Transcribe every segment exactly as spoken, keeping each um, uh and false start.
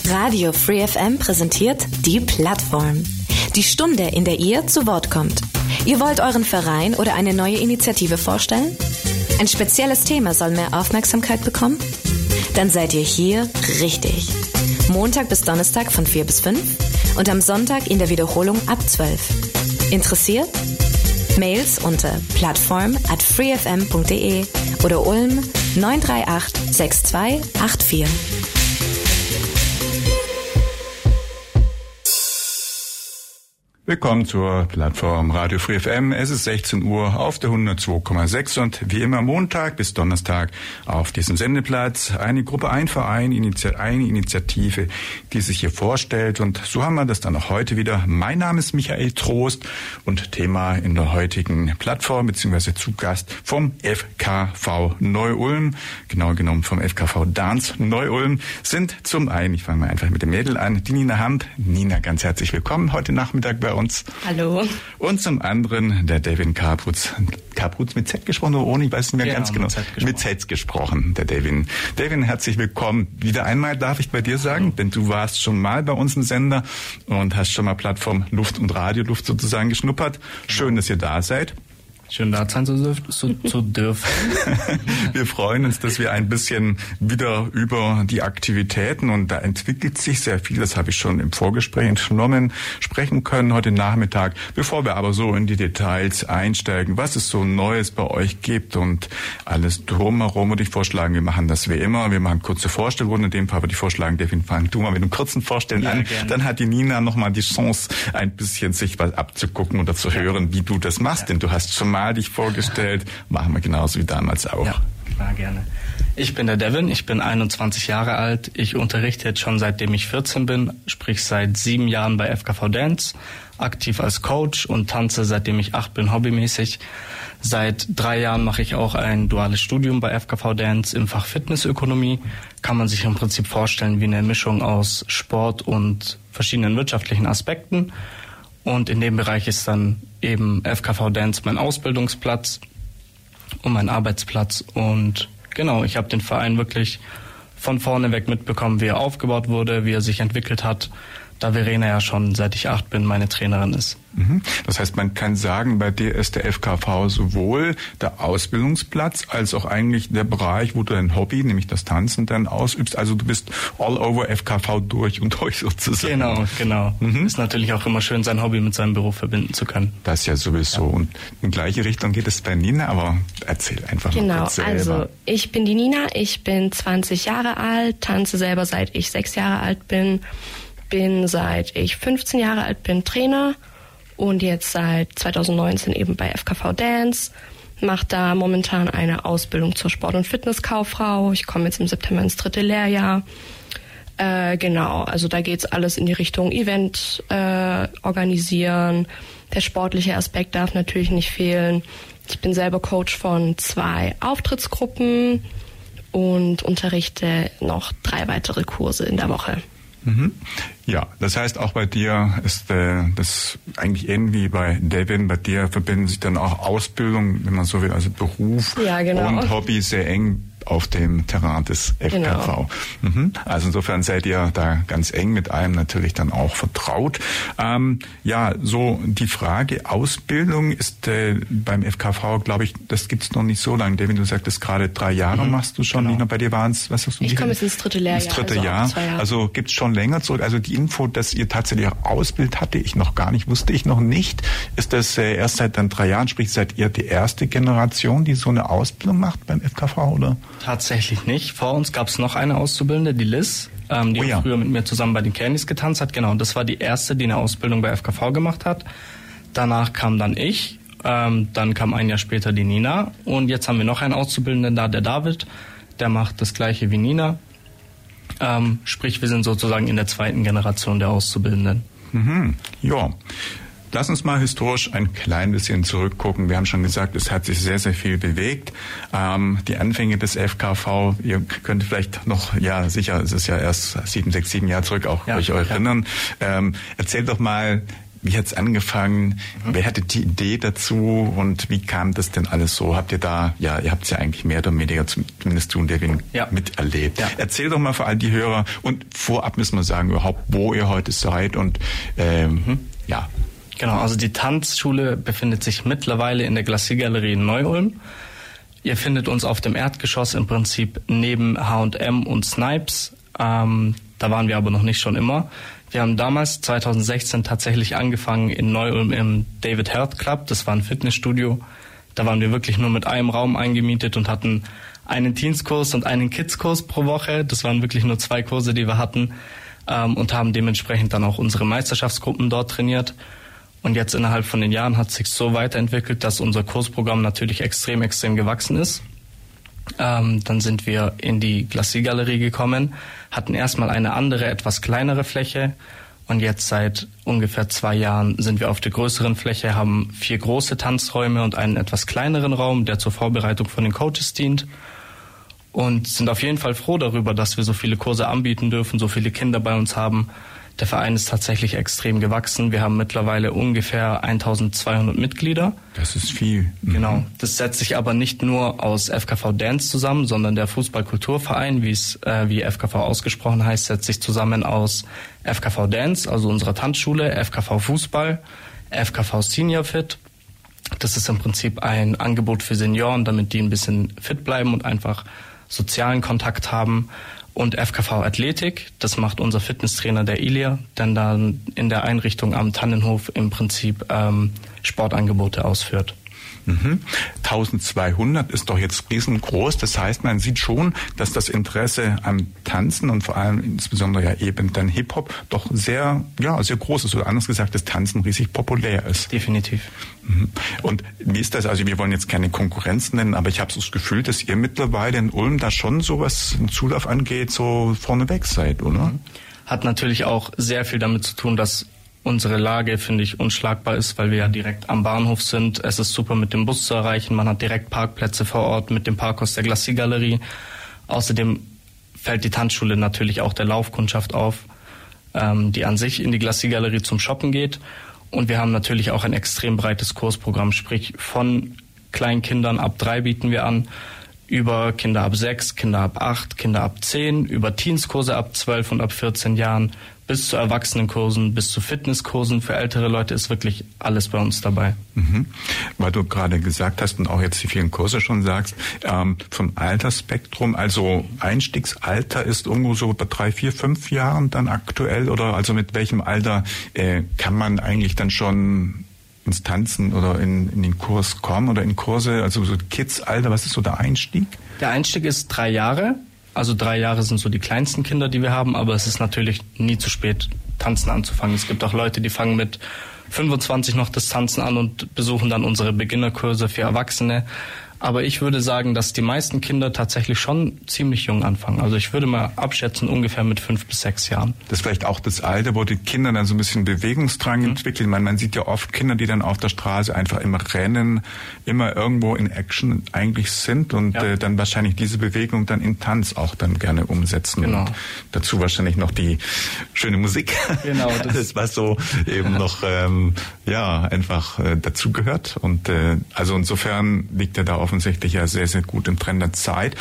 Radio Free F M präsentiert die Plattform. Die Stunde, in der ihr zu Wort kommt. Ihr wollt euren Verein oder eine neue Initiative vorstellen? Ein spezielles Thema soll mehr Aufmerksamkeit bekommen? Dann seid ihr hier richtig. Montag bis Donnerstag von vier bis fünf und am Sonntag in der Wiederholung ab zwölf. Interessiert? Mails unter plattform at freefm punkt de oder Ulm neun drei acht sechs zwei acht vier. Willkommen zur Plattform Radio Free F M. Es ist sechzehn Uhr auf der hundertzwei Komma sechs und wie immer Montag bis Donnerstag auf diesem Sendeplatz eine Gruppe, ein Verein, eine Initiative, die sich hier vorstellt. Und so haben wir das dann auch heute wieder. Mein Name ist Michael Trost und Thema in der heutigen Plattform beziehungsweise zu Gast vom F K V Neu-Ulm, genau genommen vom F K V Dahns Neu-Ulm, sind zum einen, ich fange mal einfach mit dem Mädel an, die Nina Hamp. Nina, ganz herzlich willkommen heute Nachmittag bei uns. Uns. Hallo. Und zum anderen der Devin Kaprutz. Kaprutz mit Z gesprochen oder ohne? Ich weiß nicht mehr genau, ganz genau. Mit Z gesprochen. Mit Z gesprochen, der Devin. Devin, herzlich willkommen. Wieder einmal darf ich bei dir sagen, mhm. denn du warst schon mal bei uns im Sender und hast schon mal Plattform Luft und Radioluft sozusagen geschnuppert. Schön, dass ihr da seid. Schön da sein zu, zu, zu dürfen. Wir freuen uns, dass wir ein bisschen wieder über die Aktivitäten, und da entwickelt sich sehr viel, das habe ich schon im Vorgespräch entnommen, sprechen können heute Nachmittag. Bevor wir aber so in die Details einsteigen, was es so Neues bei euch gibt und alles drumherum, würde ich vorschlagen, wir machen das wie immer. Wir machen kurze Vorstellungen, in dem Fall würde ich vorschlagen, Devin, fang du mal mit einem kurzen Vorstellen ja, an. Gerne. Dann hat die Nina nochmal die Chance, ein bisschen sich was abzugucken oder zu hören, wie du das machst, ja. denn du hast schon mal dich vorgestellt, machen wir genauso wie damals auch. Ja, klar, gerne. Ich bin der Devin, ich bin einundzwanzig Jahre alt. Ich unterrichte jetzt schon seitdem ich vierzehn bin, sprich seit sieben Jahren bei F K V Dance, aktiv als Coach und tanze seitdem ich acht bin hobbymäßig. Seit drei Jahren mache ich auch ein duales Studium bei F K V Dance im Fach Fitnessökonomie. Kann man sich im Prinzip vorstellen wie eine Mischung aus Sport und verschiedenen wirtschaftlichen Aspekten. Und in dem Bereich ist dann eben F K V Dance mein Ausbildungsplatz und mein Arbeitsplatz. Und genau, ich habe den Verein wirklich von vorne weg mitbekommen, wie er aufgebaut wurde, wie er sich entwickelt hat, da Verena ja schon, seit ich acht bin, meine Trainerin ist. Das heißt, man kann sagen, bei dir ist der F K V sowohl der Ausbildungsplatz als auch eigentlich der Bereich, wo du dein Hobby, nämlich das Tanzen, dann ausübst. Also du bist all over F K V durch und durch sozusagen. Genau, genau. Mhm. Ist natürlich auch immer schön, sein Hobby mit seinem Beruf verbinden zu können. Das ja sowieso. Ja. Und in gleiche Richtung geht es bei Nina, aber erzähl einfach genau, mal kurz selber. Also ich bin die Nina, ich bin zwanzig Jahre alt, tanze selber seit ich sechs Jahre alt bin, bin seit ich fünfzehn Jahre alt bin Trainer und jetzt seit zweitausendneunzehn eben bei F K V Dance, mache da momentan eine Ausbildung zur Sport- und Fitnesskauffrau. Ich komme jetzt im September ins dritte Lehrjahr. Äh, genau, also da geht's alles in die Richtung Event äh, organisieren. Der sportliche Aspekt darf natürlich nicht fehlen. Ich bin selber Coach von zwei Auftrittsgruppen und unterrichte noch drei weitere Kurse in der Woche. Mhm. Ja, das heißt, auch bei dir ist äh, das eigentlich ähnlich wie bei Devin. Bei dir verbinden sich dann auch Ausbildung, wenn man so will, also Beruf ja, genau. und Hobby sehr eng auf dem Terrain des F K V. Genau. Mhm. Also insofern seid ihr da ganz eng mit allem natürlich dann auch vertraut. Ähm, ja, so die Frage Ausbildung ist äh, beim F K V, glaube ich, das gibt's noch nicht so lange. Devin, du sagtest gerade drei Jahre mhm. machst du schon. Genau. Nicht nur bei dir waren es, was hast du? Ich komme jetzt ins dritte Lehrjahr. Ins dritte also Jahr. Also gibt's schon länger zurück. Also die Info, dass ihr tatsächlich auch ausbildet, hatte ich noch gar nicht, wusste ich noch nicht. Ist das äh, erst seit dann drei Jahren, sprich seid ihr die erste Generation, die so eine Ausbildung macht beim F K V, oder? Tatsächlich nicht. Vor uns gab es noch eine Auszubildende, die Liz, ähm, die oh ja. früher mit mir zusammen bei den Candys getanzt hat. Genau, das war die erste, die eine Ausbildung bei F K V gemacht hat. Danach kam dann ich, ähm, dann kam ein Jahr später die Nina und jetzt haben wir noch einen Auszubildenden da, der David. Der macht das Gleiche wie Nina. Ähm, sprich, wir sind sozusagen in der zweiten Generation der Auszubildenden. Mhm. Ja. Lass uns mal historisch ein klein bisschen zurückgucken. Wir haben schon gesagt, es hat sich sehr, sehr viel bewegt. Ähm, die Anfänge des F K V, ihr könnt vielleicht noch, ja sicher, es ist ja erst sieben, sechs, sieben Jahre zurück, auch ja, euch erinnern. Ja. Ähm, erzählt doch mal, wie hat's angefangen? Mhm. Wer hatte die Idee dazu und wie kam das denn alles so? Habt ihr da, ja, ihr habt es ja eigentlich mehr oder weniger zumindest du und Devin ja. miterlebt. Ja. Erzähl doch mal für all die Hörer und vorab müssen wir sagen überhaupt, wo ihr heute seid und ähm, mhm. ja. Genau, also die Tanzschule befindet sich mittlerweile in der Glacier-Galerie in Neu-Ulm. Ihr findet uns auf dem Erdgeschoss im Prinzip neben H und M und Snipes. Ähm, da waren wir aber noch nicht schon immer. Wir haben damals zwanzig sechzehn tatsächlich angefangen in Neu-Ulm im David Health Club. Das war ein Fitnessstudio. Da waren wir wirklich nur mit einem Raum eingemietet und hatten einen Teenskurs und einen Kidskurs pro Woche. Das waren wirklich nur zwei Kurse, die wir hatten, ähm, und haben dementsprechend dann auch unsere Meisterschaftsgruppen dort trainiert. Und jetzt innerhalb von den Jahren hat sich so weiterentwickelt, dass unser Kursprogramm natürlich extrem, extrem gewachsen ist. Ähm, dann sind wir in die Glacier-Galerie gekommen, hatten erstmal eine andere, etwas kleinere Fläche. Und jetzt seit ungefähr zwei Jahren sind wir auf der größeren Fläche, haben vier große Tanzräume und einen etwas kleineren Raum, der zur Vorbereitung von den Coaches dient. Und sind auf jeden Fall froh darüber, dass wir so viele Kurse anbieten dürfen, so viele Kinder bei uns haben. Der Verein ist tatsächlich extrem gewachsen. Wir haben mittlerweile ungefähr eintausendzweihundert Mitglieder. Das ist viel. Mhm. Genau. Das setzt sich aber nicht nur aus F K V Dance zusammen, sondern der Fußball-Kulturverein, wie es äh, wie F K V ausgesprochen heißt, setzt sich zusammen aus F K V Dance, also unserer Tanzschule, F K V Fußball, F K V Senior Fit. Das ist im Prinzip ein Angebot für Senioren, damit die ein bisschen fit bleiben und einfach sozialen Kontakt haben. Und F K V Athletik, das macht unser Fitnesstrainer, der Ilia, der dann in der Einrichtung am Tannenhof im Prinzip ähm, Sportangebote ausführt. Mhm. eintausendzweihundert ist doch jetzt riesengroß. Das heißt, man sieht schon, dass das Interesse am Tanzen und vor allem insbesondere ja eben dann Hip-Hop doch sehr, ja, sehr groß ist. Oder anders gesagt, das Tanzen riesig populär ist. Definitiv. Mhm. Und wie ist das? Also wir wollen jetzt keine Konkurrenz nennen, aber ich habe so das Gefühl, dass ihr mittlerweile in Ulm da schon so was einen Zulauf angeht, so vorneweg seid, oder? Mhm. Hat natürlich auch sehr viel damit zu tun, dass unsere Lage, finde ich, unschlagbar ist, weil wir ja direkt am Bahnhof sind. Es ist super mit dem Bus zu erreichen. Man hat direkt Parkplätze vor Ort mit dem Parkhaus der Glacier-Galerie. Außerdem fällt die Tanzschule natürlich auch der Laufkundschaft auf, ähm, die an sich in die Glacier-Galerie zum Shoppen geht. Und wir haben natürlich auch ein extrem breites Kursprogramm, sprich von Kleinkindern ab drei bieten wir an, über Kinder ab sechs, Kinder ab acht, Kinder ab zehn, über Teenskurse ab zwölf und ab vierzehn Jahren, bis zu Erwachsenenkursen, bis zu Fitnesskursen. Für ältere Leute ist wirklich alles bei uns dabei. Mhm. Weil du gerade gesagt hast und auch jetzt die vielen Kurse schon sagst, ähm, vom Altersspektrum, also Einstiegsalter ist irgendwo so bei drei, vier, fünf Jahren dann aktuell, oder also mit welchem Alter äh, kann man eigentlich dann schon ins Tanzen oder in, in den Kurs kommen oder in Kurse, also so Kids-Alter, was ist so der Einstieg? Der Einstieg ist drei Jahre. Also drei Jahre sind so die kleinsten Kinder, die wir haben, aber es ist natürlich nie zu spät, tanzen anzufangen. Es gibt auch Leute, die fangen mit fünfundzwanzig noch das Tanzen an und besuchen dann unsere Beginnerkurse für Erwachsene. Aber ich würde sagen, dass die meisten Kinder tatsächlich schon ziemlich jung anfangen. Also ich würde mal abschätzen, ungefähr mit fünf bis sechs Jahren. Das ist vielleicht auch das Alter, wo die Kinder dann so ein bisschen Bewegungsdrang mhm. entwickeln. Man, man sieht ja oft Kinder, die dann auf der Straße einfach immer rennen, immer irgendwo in Action eigentlich sind und ja. äh, dann wahrscheinlich diese Bewegung dann in Tanz auch dann gerne umsetzen. Genau. Und dazu wahrscheinlich noch die schöne Musik. Genau. Das, das was so eben noch ähm, ja einfach äh, dazugehört. Und äh, also insofern liegt er da auf offensichtlich ja sehr, sehr gut im Trend der Zeit.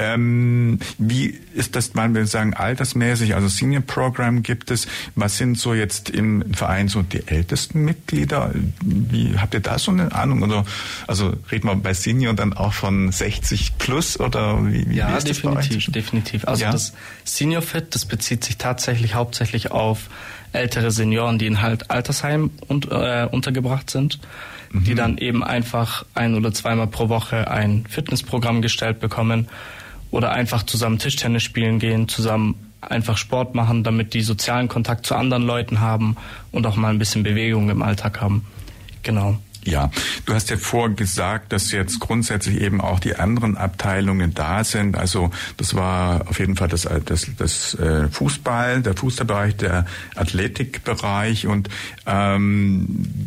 Ähm, wie ist das, wenn wir sagen, altersmäßig, also Senior Program gibt es, was sind so jetzt im Verein so die ältesten Mitglieder? Wie, habt ihr da so eine Ahnung? Oder, also reden wir bei Senior dann auch von sechzig plus oder wie, wie ja, ist das definitiv, definitiv. Also ja? Das Senior Fit, das bezieht sich tatsächlich hauptsächlich auf ältere Senioren, die in halt Altersheim und, äh, untergebracht sind, die dann eben einfach ein- oder zweimal pro Woche ein Fitnessprogramm gestellt bekommen oder einfach zusammen Tischtennis spielen gehen, zusammen einfach Sport machen, damit die sozialen Kontakt zu anderen Leuten haben und auch mal ein bisschen Bewegung im Alltag haben. Genau. Ja, du hast ja vorher gesagt, dass jetzt grundsätzlich eben auch die anderen Abteilungen da sind. Also das war auf jeden Fall das, das, das Fußball, der Fußballbereich, der Athletikbereich und ähm,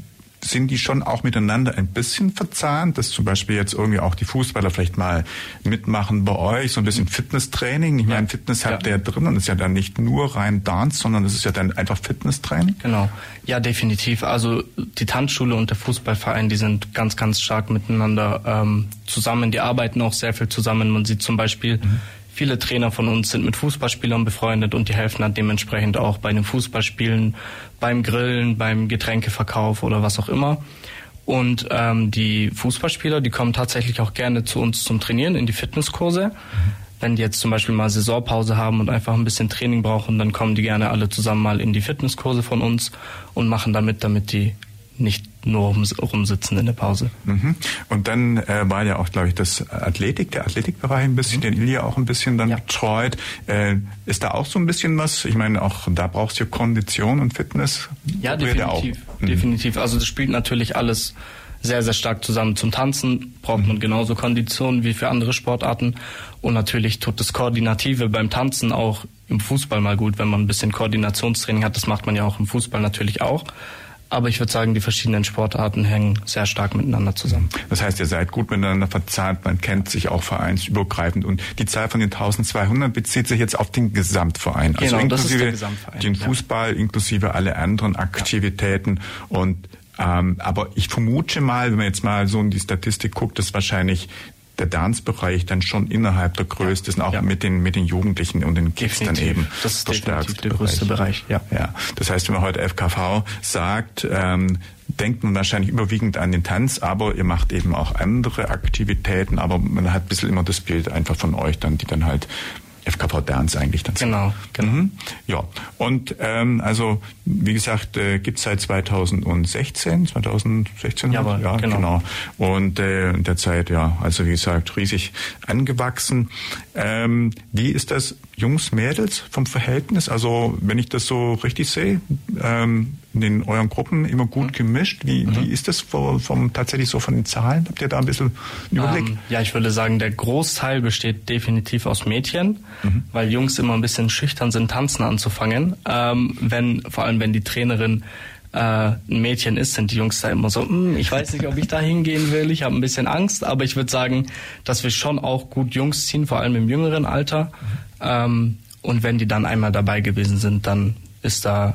sind die schon auch miteinander ein bisschen verzahnt, dass zum Beispiel jetzt irgendwie auch die Fußballer vielleicht mal mitmachen bei euch, so ein bisschen Fitnesstraining? Ich meine, Fitness habt ihr ja drin und ist ja dann nicht nur rein Dance, sondern es ist ja dann einfach Fitnesstraining? Genau, ja, definitiv. Also die Tanzschule und der Fußballverein, die sind ganz, ganz stark miteinander ähm, zusammen. Die arbeiten auch sehr viel zusammen. Man sieht zum Beispiel, mhm. viele Trainer von uns sind mit Fußballspielern befreundet und die helfen dann dementsprechend auch bei den Fußballspielen, beim Grillen, beim Getränkeverkauf oder was auch immer. Und ähm, die Fußballspieler, die kommen tatsächlich auch gerne zu uns zum Trainieren in die Fitnesskurse. Mhm. Wenn die jetzt zum Beispiel mal Saisonpause haben und einfach ein bisschen Training brauchen, dann kommen die gerne alle zusammen mal in die Fitnesskurse von uns und machen damit, damit die nicht nur rumsitzen in der Pause. Mhm. Und dann äh, war ja auch, glaube ich, das Athletik, der Athletikbereich ein bisschen, mhm. den Ilja auch ein bisschen dann ja. betreut. Äh, ist da auch so ein bisschen was? Ich meine, auch da brauchst du Kondition und Fitness. Ja, definitiv. Auch. Mhm. Definitiv. Also das spielt natürlich alles sehr, sehr stark zusammen. Zum Tanzen braucht man genauso Konditionen wie für andere Sportarten. Und natürlich tut das Koordinative beim Tanzen auch im Fußball mal gut, wenn man ein bisschen Koordinationstraining hat. Das macht man ja auch im Fußball natürlich auch. Aber ich würde sagen, die verschiedenen Sportarten hängen sehr stark miteinander zusammen. Das heißt, ihr seid gut miteinander verzahnt, man kennt sich auch vereinsübergreifend. Und die Zahl von den eintausendzweihundert bezieht sich jetzt auf den Gesamtverein. Genau, also das ist der inklusive Gesamtverein. Den Fußball, ja. inklusive alle anderen Aktivitäten. Ja. Und ähm, aber ich vermute mal, wenn man jetzt mal so in die Statistik guckt, dass wahrscheinlich der Dance-Bereich dann schon innerhalb der größte ist, auch ja. mit den mit den Jugendlichen und den Kids dann eben. Das ist definitiv der größte Bereich. Bereich. Ja. Ja. Das heißt, wenn man heute F K V sagt, ähm, denkt man wahrscheinlich überwiegend an den Tanz, aber ihr macht eben auch andere Aktivitäten, aber man hat ein bisschen immer das Bild einfach von euch dann, die dann halt F K V Dance eigentlich dann. Genau, genau. Mhm. Ja, und ähm, also wie gesagt, äh, gibt es seit zweitausendsechzehn, zweitausendsechzehn? Jawohl, ja, genau. genau. Und äh, in der Zeit, ja, also wie gesagt, riesig angewachsen. Ähm, wie ist das Jungs, Mädels vom Verhältnis? Also wenn ich das so richtig sehe, ähm, in den euren Gruppen immer gut mhm. gemischt. Wie, mhm. wie ist das vom, vom, tatsächlich so von den Zahlen? Habt ihr da ein bisschen einen Überblick? Ähm, ja, ich würde sagen, der Großteil besteht definitiv aus Mädchen, mhm. weil Jungs immer ein bisschen schüchtern sind, tanzen anzufangen. Ähm, wenn, vor allem wenn die Trainerin äh, ein Mädchen ist, sind die Jungs da immer so, ich weiß nicht, ob ich da hingehen will, ich habe ein bisschen Angst, aber ich würde sagen, dass wir schon auch gut Jungs ziehen, vor allem im jüngeren Alter. Mhm. Ähm, und wenn die dann einmal dabei gewesen sind, dann ist da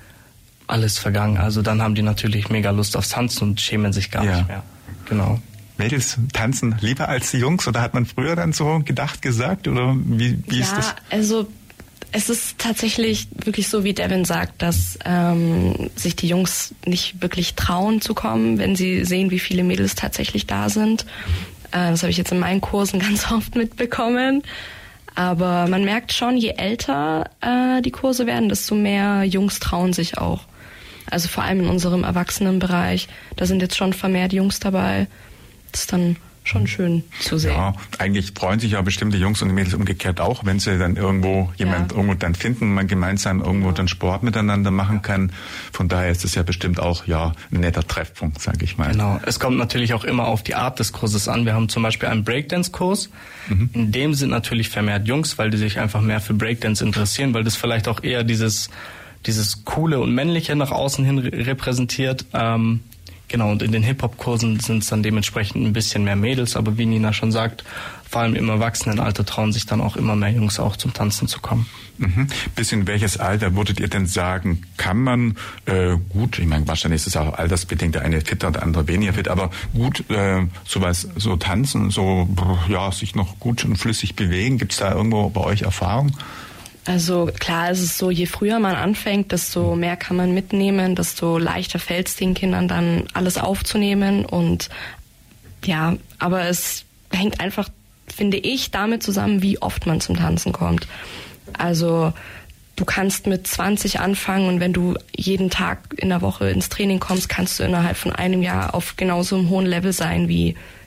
alles vergangen. Also dann haben die natürlich mega Lust aufs Tanzen und schämen sich gar ja. nicht mehr. Genau. Mädels tanzen lieber als die Jungs, oder hat man früher dann so gedacht, gesagt, oder wie, wie ja, ist das? Ja, also es ist tatsächlich wirklich so, wie Devin sagt, dass ähm, sich die Jungs nicht wirklich trauen zu kommen, wenn sie sehen, wie viele Mädels tatsächlich da sind. Äh, das habe ich jetzt in meinen Kursen ganz oft mitbekommen. Aber man merkt schon, je älter äh, die Kurse werden, desto mehr Jungs trauen sich auch. Also vor allem in unserem Erwachsenenbereich, da sind jetzt schon vermehrt Jungs dabei. Das ist dann schon schön zu sehen. Ja, eigentlich freuen sich ja bestimmte Jungs und Mädels umgekehrt auch, wenn sie dann irgendwo jemand ja. irgendwo dann finden, man gemeinsam irgendwo ja. dann Sport miteinander machen kann. Von daher ist es ja bestimmt auch ja ein netter Treffpunkt, sage ich mal. Genau. Es kommt natürlich auch immer auf die Art des Kurses an. Wir haben zum Beispiel einen Breakdance-Kurs. Mhm. In dem sind natürlich vermehrt Jungs, weil die sich einfach mehr für Breakdance interessieren, weil das vielleicht auch eher dieses dieses Coole und Männliche nach außen hin repräsentiert. Ähm, genau, und in den Hip-Hop-Kursen sind es dann dementsprechend ein bisschen mehr Mädels, aber wie Nina schon sagt, vor allem im Erwachsenenalter trauen sich dann auch immer mehr Jungs auch zum Tanzen zu kommen. Mhm. Bis in welches Alter würdet ihr denn sagen, kann man äh, gut, ich meine, wahrscheinlich ist es auch altersbedingt, der eine fitter und der andere weniger fit, aber gut äh, sowas, so tanzen, so ja, sich noch gut und flüssig bewegen, gibt es da irgendwo bei euch Erfahrung? Also klar ist es so, je früher man anfängt, desto mehr kann man mitnehmen, desto leichter fällt es den Kindern dann alles aufzunehmen. Und ja, aber es hängt einfach, finde ich, damit zusammen, wie oft man zum Tanzen kommt. Also du kannst mit zwanzig anfangen und wenn du jeden Tag in der Woche ins Training kommst, kannst du innerhalb von einem Jahr auf genauso einem hohen Level sein wie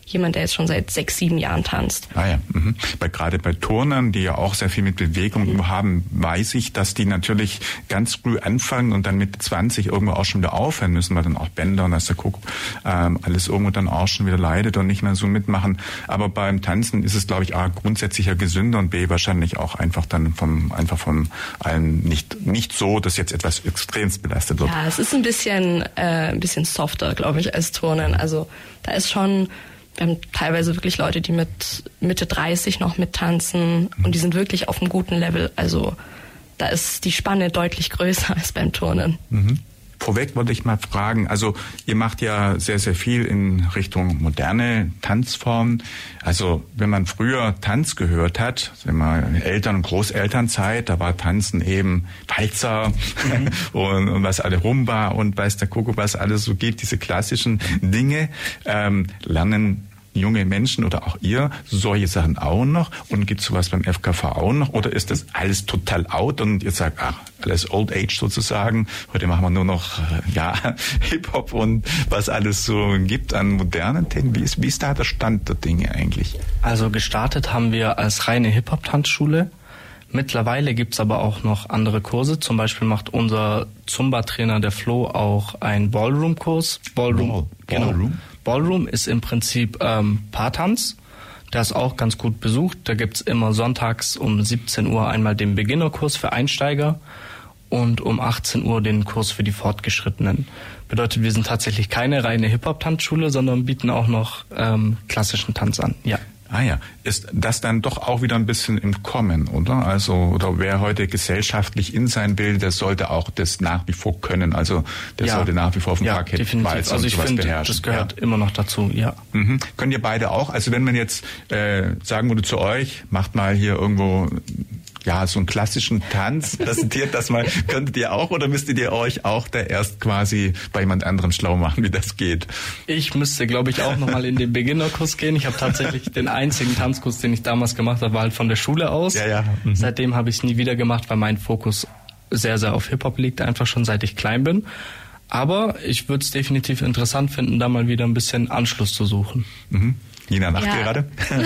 jemand, der jetzt schon seit sechs, sieben Jahren tanzt. Ah ja, mhm. Weil gerade bei Turnern, die ja auch sehr viel mit Bewegung mhm. haben, weiß ich, dass die natürlich ganz früh anfangen und dann mit zwanzig irgendwo auch schon wieder aufhören müssen, weil dann auch Bänder und das der Kuckuck ähm, alles irgendwo dann auch schon wieder leidet und nicht mehr so mitmachen. Aber beim Tanzen ist es, glaube ich, A, grundsätzlich ja gesünder und B, wahrscheinlich auch einfach dann vom einfach von allen nicht nicht so, dass jetzt etwas extremst belastet wird. Ja, es ist ein bisschen äh, ein bisschen softer, glaube ich, als Turnen. Also da ist schon, wir haben teilweise wirklich Leute, die mit Mitte dreißig noch mittanzen mhm. und die sind wirklich auf einem guten Level. Also da ist die Spanne deutlich größer als beim Turnen. Mhm. Vorweg wollte ich mal fragen, also ihr macht ja sehr, sehr viel in Richtung moderne Tanzformen. Also wenn man früher Tanz gehört hat, wenn man Eltern- und Großelternzeit, da war Tanzen eben Walzer mhm. und, und was alle Rumba und weiß der Kuckuck, was alles so gibt, diese klassischen Dinge, ähm, lernen junge Menschen oder auch ihr solche Sachen auch noch? Und gibt es sowas beim F K V auch noch? Oder ist das alles total out und ihr sagt, ach, alles Old Age sozusagen, heute machen wir nur noch ja Hip-Hop und was alles so gibt an modernen Themen? Wie ist, wie ist da der Stand der Dinge eigentlich? Also gestartet haben wir als reine Hip-Hop-Tanzschule. Mittlerweile gibt's aber auch noch andere Kurse. Zum Beispiel macht unser Zumba-Trainer, der Flo, auch einen Ballroom-Kurs. Ballroom, Ball, genau. Ballroom? Ballroom ist im Prinzip ähm, Paartanz. Der ist auch ganz gut besucht. Da gibt's immer sonntags um siebzehn Uhr einmal den Beginnerkurs für Einsteiger und um achtzehn Uhr den Kurs für die Fortgeschrittenen. Bedeutet, wir sind tatsächlich keine reine Hip-Hop-Tanzschule, sondern bieten auch noch ähm, klassischen Tanz an. Ja. Ah ja, ist das dann doch auch wieder ein bisschen im Kommen, oder? Also, oder wer heute gesellschaftlich in sein will, der sollte auch das nach wie vor können. Also, der ja. sollte nach wie vor auf dem ja, Parkett definitiv. walzen Also und ich sowas finde, beherrschen. das gehört ja. immer noch dazu, ja. Mhm. Könnt ihr beide auch? Also, wenn man jetzt äh, sagen würde zu euch, macht mal hier irgendwo ja, so einen klassischen Tanz, präsentiert das mal. Könntet ihr auch oder müsstet ihr euch auch da erst quasi bei jemand anderem schlau machen, wie das geht? Ich müsste, glaube ich, auch nochmal in den Beginnerkurs gehen. Ich habe tatsächlich den einzigen Tanzkurs, den ich damals gemacht habe, war halt von der Schule aus. Ja, ja. Mhm. Seitdem habe ich es nie wieder gemacht, weil mein Fokus sehr, sehr auf Hip-Hop liegt, einfach schon seit ich klein bin. Aber ich würde es definitiv interessant finden, da mal wieder ein bisschen Anschluss zu suchen. Mhm. Nina lacht ja. gerade.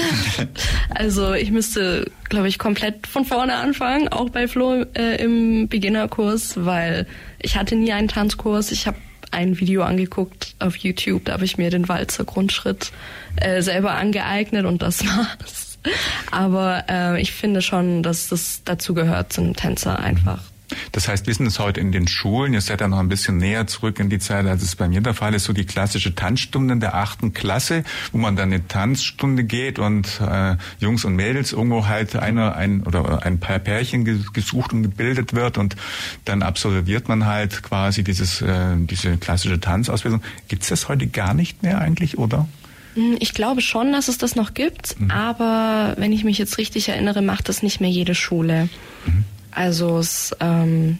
Also ich müsste, glaube ich, komplett von vorne anfangen, auch bei Flo äh, im Beginnerkurs, weil ich hatte nie einen Tanzkurs. Ich habe ein Video angeguckt auf YouTube, da habe ich mir den Walzer Grundschritt äh, selber angeeignet und das war's. Aber äh, ich finde schon, dass das dazu gehört, zum Tänzer einfach. Das heißt, wir sind es heute in den Schulen, ihr seid ja noch ein bisschen näher zurück in die Zeit, als es bei mir der Fall ist, so die klassische Tanzstunde in der achten Klasse, wo man dann eine Tanzstunde geht und äh, Jungs und Mädels irgendwo halt einer ein oder ein paar Pärchen gesucht und gebildet wird und dann absolviert man halt quasi dieses äh, diese klassische Tanzausbildung. Gibt's das heute gar nicht mehr eigentlich, oder? Ich glaube schon, dass es das noch gibt, mhm. aber wenn ich mich jetzt richtig erinnere, macht das nicht mehr jede Schule. Mhm. Also es ähm,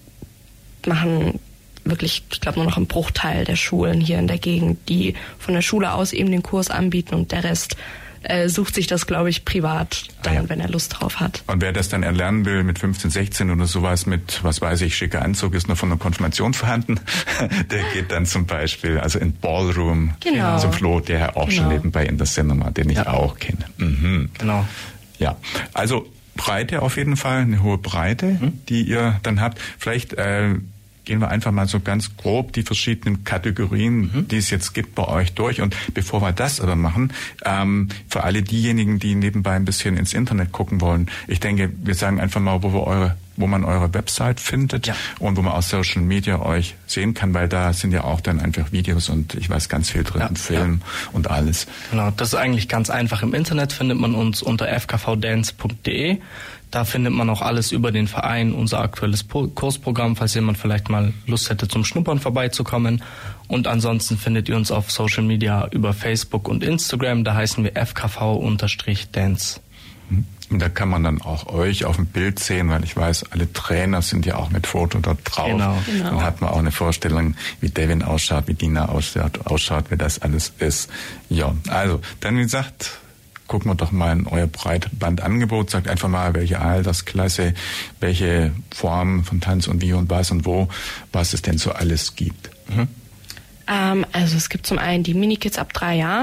machen wirklich, ich glaube, nur noch ein Bruchteil der Schulen hier in der Gegend, die von der Schule aus eben den Kurs anbieten und der Rest äh, sucht sich das, glaube ich, privat dann, ah ja. wenn er Lust drauf hat. Und wer das dann erlernen will mit fünfzehn, sechzehn oder sowas mit, was weiß ich, schicker Anzug ist nur von der Konfirmation vorhanden, der geht dann zum Beispiel also in Ballroom genau. zum Flo, der ja auch genau. schon nebenbei in der Sendung war, den ich ja. auch kenne. Mhm. Genau. Ja, also Breite auf jeden Fall, eine hohe Breite, mhm. die ihr dann habt. Vielleicht äh, gehen wir einfach mal so ganz grob die verschiedenen Kategorien, mhm. die es jetzt gibt bei euch durch. Und bevor wir das aber machen, ähm, für alle diejenigen, die nebenbei ein bisschen ins Internet gucken wollen, ich denke, wir sagen einfach mal, wo wir eure wo man eure Website findet ja. und wo man aus Social Media euch sehen kann, weil da sind ja auch dann einfach Videos und ich weiß ganz viel drin, ja, Film ja. und alles. Genau, das ist eigentlich ganz einfach. Im Internet findet man uns unter f k v dance punkt d e. Da findet man auch alles über den Verein, unser aktuelles Kursprogramm, falls jemand vielleicht mal Lust hätte, zum Schnuppern vorbeizukommen. Und ansonsten findet ihr uns auf Social Media über Facebook und Instagram, da heißen wir f k v dance. Und da kann man dann auch euch auf dem Bild sehen, weil ich weiß, alle Trainer sind ja auch mit Foto dort drauf. Genau. Genau. Dann hat man auch eine Vorstellung, wie Devin ausschaut, wie Dina ausschaut, ausschaut, wie das alles ist. Ja, also, dann wie gesagt, gucken wir doch mal in euer Breitbandangebot. Sagt einfach mal, welche Altersklasse, welche Form von Tanz und wie und was und wo, was es denn so alles gibt. Mhm. Ähm, also es gibt zum einen die Minikids ab drei Jahren.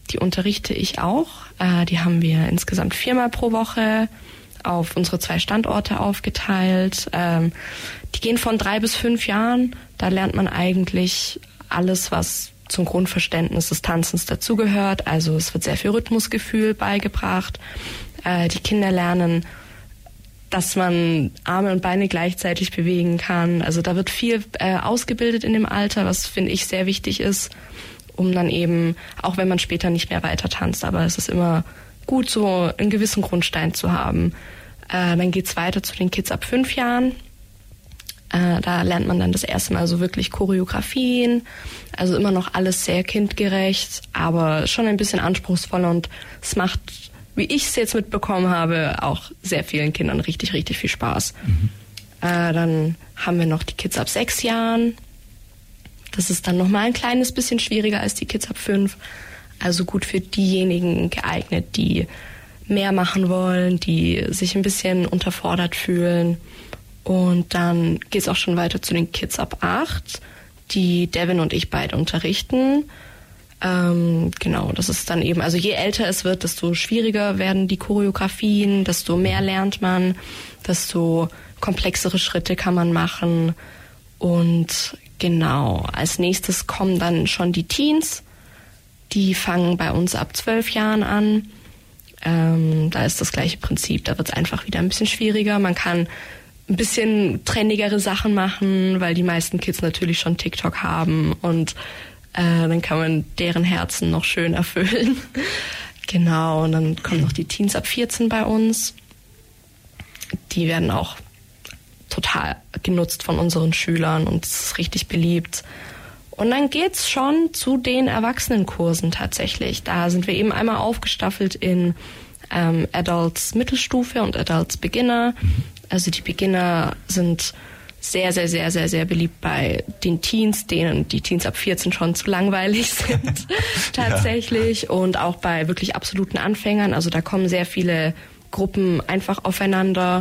die unterrichte ich auch. Äh, die haben wir insgesamt viermal pro Woche auf unsere zwei Standorte aufgeteilt. Ähm, die gehen von drei bis fünf Jahren. Da lernt man eigentlich alles, was zum Grundverständnis des Tanzens dazugehört. Also es wird sehr viel Rhythmusgefühl beigebracht. Äh, die Kinder lernen, dass man Arme und Beine gleichzeitig bewegen kann. Also da wird viel äh, ausgebildet in dem Alter, was finde ich sehr wichtig ist, um dann eben, auch wenn man später nicht mehr weiter tanzt, aber es ist immer gut, so einen gewissen Grundstein zu haben. Äh, dann geht's weiter zu den Kids ab fünf Jahren. Äh, da lernt man dann das erste Mal so wirklich Choreografien. Also immer noch alles sehr kindgerecht, aber schon ein bisschen anspruchsvoller und es macht, wie ich es jetzt mitbekommen habe, auch sehr vielen Kindern richtig, richtig viel Spaß. Mhm. Äh, dann haben wir noch die Kids ab sechs Jahren. Das ist dann nochmal ein kleines bisschen schwieriger als die Kids ab fünf. Also gut für diejenigen geeignet, die mehr machen wollen, die sich ein bisschen unterfordert fühlen. Und dann geht es auch schon weiter zu den Kids ab acht, die Devin und ich beide unterrichten. Ähm, genau, das ist dann eben, also je älter es wird, desto schwieriger werden die Choreografien, desto mehr lernt man, desto komplexere Schritte kann man machen. Und genau, als nächstes kommen dann schon die Teens. Die fangen bei uns ab zwölf Jahren an. Ähm, da ist das gleiche Prinzip, da wird es einfach wieder ein bisschen schwieriger. Man kann ein bisschen trendigere Sachen machen, weil die meisten Kids natürlich schon TikTok haben und Äh, dann kann man deren Herzen noch schön erfüllen. Genau, und dann kommen noch die Teens ab vierzehn bei uns. Die werden auch total genutzt von unseren Schülern und es ist richtig beliebt. Und dann geht's schon zu den Erwachsenenkursen tatsächlich. Da sind wir eben einmal aufgestaffelt in ähm, Adults Mittelstufe und Adults Beginner. Also die Beginner sind sehr, sehr, sehr, sehr, sehr beliebt bei den Teens, denen die Teens ab vierzehn schon zu langweilig sind tatsächlich. Ja. Und auch bei wirklich absoluten Anfängern. Also da kommen sehr viele Gruppen einfach aufeinander.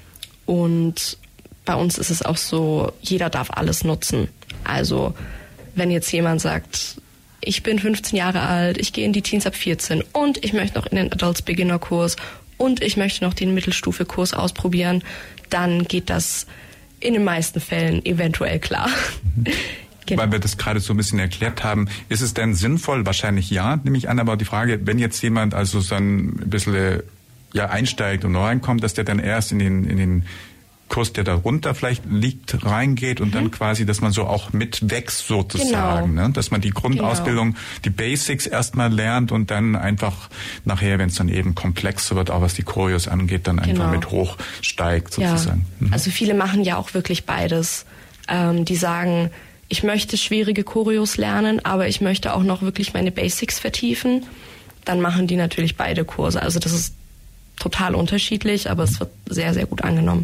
Und bei uns ist es auch so, jeder darf alles nutzen. Also wenn jetzt jemand sagt, ich bin fünfzehn Jahre alt, ich gehe in die Teens ab vierzehn und ich möchte noch in den Adults Beginner Kurs und ich möchte noch den Mittelstufe-Kurs ausprobieren, dann geht das in den meisten Fällen eventuell klar. Mhm. Genau. Weil wir das gerade so ein bisschen erklärt haben, ist es denn sinnvoll? Wahrscheinlich ja, nehme ich an, aber die Frage, wenn jetzt jemand also so ein bisschen ja, einsteigt und reinkommt, dass der dann erst in den, in den Kurs, der darunter vielleicht liegt, reingeht und mhm. dann quasi, dass man so auch mitwächst sozusagen, genau. ne? Dass man die Grundausbildung, genau. die Basics erstmal lernt und dann einfach nachher, wenn es dann eben komplexer wird, auch was die Choreos angeht, dann einfach genau. mit hochsteigt sozusagen. Ja. Mhm. Also viele machen ja auch wirklich beides. Ähm, die sagen, ich möchte schwierige Choreos lernen, aber ich möchte auch noch wirklich meine Basics vertiefen. Dann machen die natürlich beide Kurse. Also das ist total unterschiedlich, aber es wird sehr, sehr gut angenommen.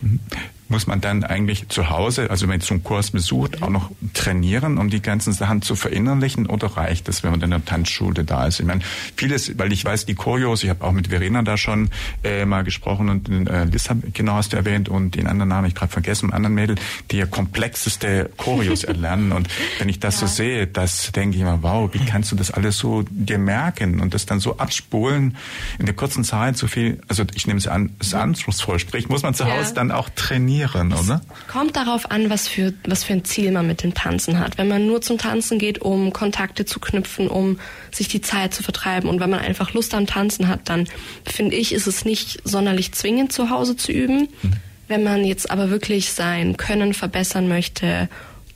Muss man dann eigentlich zu Hause, also wenn man so einen Kurs besucht, auch noch trainieren, um die ganzen Sachen zu verinnerlichen, oder reicht es, wenn man in der Tanzschule da ist? Ich meine, vieles, weil ich weiß, die Choreos, ich habe auch mit Verena da schon äh, mal gesprochen und äh, Liz, genau hast du erwähnt, und den anderen Namen, ich gerade vergessen, anderen Mädel, die ja komplexeste Choreos erlernen. Und wenn ich das ja. so sehe, das denke ich immer, wow, wie kannst du das alles so dir merken und das dann so abspulen in der kurzen Zeit so viel, also ich nehme es an, es ist anspruchsvoll, sprich, muss man zu Hause ja. dann auch trainieren. Oder? Kommt darauf an, was für, was für ein Ziel man mit dem Tanzen hat. Wenn man nur zum Tanzen geht, um Kontakte zu knüpfen, um sich die Zeit zu vertreiben, und wenn man einfach Lust am Tanzen hat, dann finde ich, ist es nicht sonderlich zwingend, zu Hause zu üben. Mhm. Wenn man jetzt aber wirklich sein Können verbessern möchte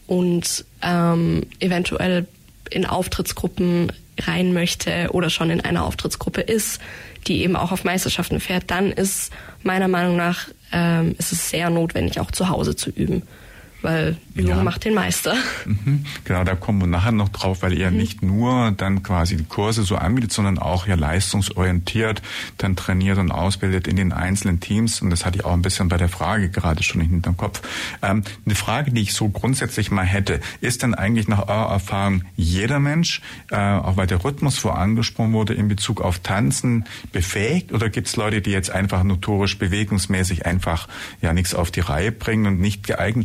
und ähm, eventuell in Auftrittsgruppen rein möchte oder schon in einer Auftrittsgruppe ist, die eben auch auf Meisterschaften fährt, dann ist meiner Meinung nach ähm, ist es sehr notwendig, auch zu Hause zu üben. Weil Übung ja. macht den Meister. Mhm. Genau, da kommen wir nachher noch drauf, weil ihr mhm. nicht nur dann quasi die Kurse so anbietet, sondern auch ja leistungsorientiert dann trainiert und ausbildet in den einzelnen Teams. Und das hatte ich auch ein bisschen bei der Frage gerade schon hinterm Kopf. Ähm, eine Frage, die ich so grundsätzlich mal hätte, ist denn eigentlich nach eurer Erfahrung jeder Mensch, äh, auch weil der Rhythmus vorangesprochen wurde, in Bezug auf Tanzen befähigt? Oder gibt es Leute, die jetzt einfach notorisch bewegungsmäßig einfach ja nichts auf die Reihe bringen und nicht geeignet sind zu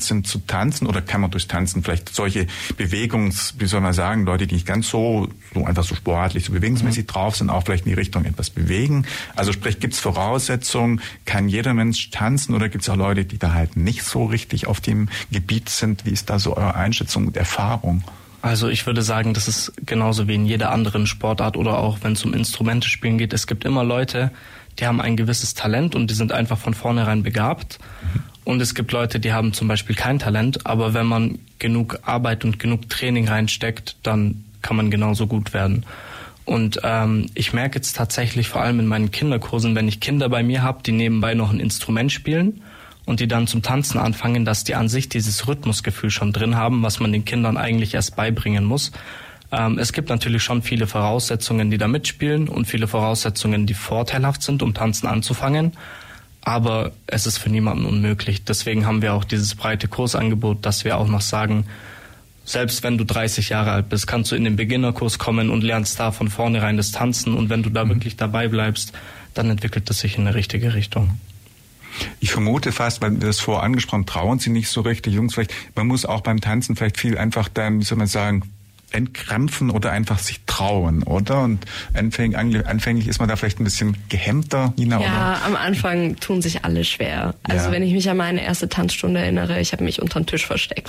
tanzen oder kann man durch Tanzen vielleicht solche Bewegungs, wie soll man sagen, Leute, die nicht ganz so, so einfach so sportlich, so bewegungsmäßig mhm. drauf sind, auch vielleicht in die Richtung etwas bewegen? Also sprich, gibt es Voraussetzungen, kann jeder Mensch tanzen oder gibt es auch Leute, die da halt nicht so richtig auf dem Gebiet sind? Wie ist da so eure Einschätzung und Erfahrung? Also ich würde sagen, das ist genauso wie in jeder anderen Sportart oder auch wenn es um Instrumente spielen geht. Es gibt immer Leute, die haben ein gewisses Talent und die sind einfach von vornherein begabt. Mhm. Und es gibt Leute, die haben zum Beispiel kein Talent, aber wenn man genug Arbeit und genug Training reinsteckt, dann kann man genauso gut werden. Und ähm, ich merke jetzt tatsächlich vor allem in meinen Kinderkursen, wenn ich Kinder bei mir habe, die nebenbei noch ein Instrument spielen, und die dann zum Tanzen anfangen, dass die an sich dieses Rhythmusgefühl schon drin haben, was man den Kindern eigentlich erst beibringen muss. Ähm, es gibt natürlich schon viele Voraussetzungen, die da mitspielen und viele Voraussetzungen, die vorteilhaft sind, um Tanzen anzufangen. Aber es ist für niemanden unmöglich. Deswegen haben wir auch dieses breite Kursangebot, dass wir auch noch sagen, selbst wenn du dreißig Jahre alt bist, kannst du in den Beginnerkurs kommen und lernst da von vornherein das Tanzen. Und wenn du da mhm. wirklich dabei bleibst, dann entwickelt es sich in eine richtige Richtung. Ich vermute fast, weil wir das vorher angesprochen, trauen sie nicht so richtig, Jungs vielleicht. Man muss auch beim Tanzen vielleicht viel einfach dann, wie soll man sagen, entkrampfen oder einfach sich trauen, oder? Und anfänglich, anfänglich ist man da vielleicht ein bisschen gehemmter, Nina, ja, oder? Ja, am Anfang tun sich alle schwer. Also ja. wenn ich mich an meine erste Tanzstunde erinnere, ich habe mich unter den Tisch versteckt.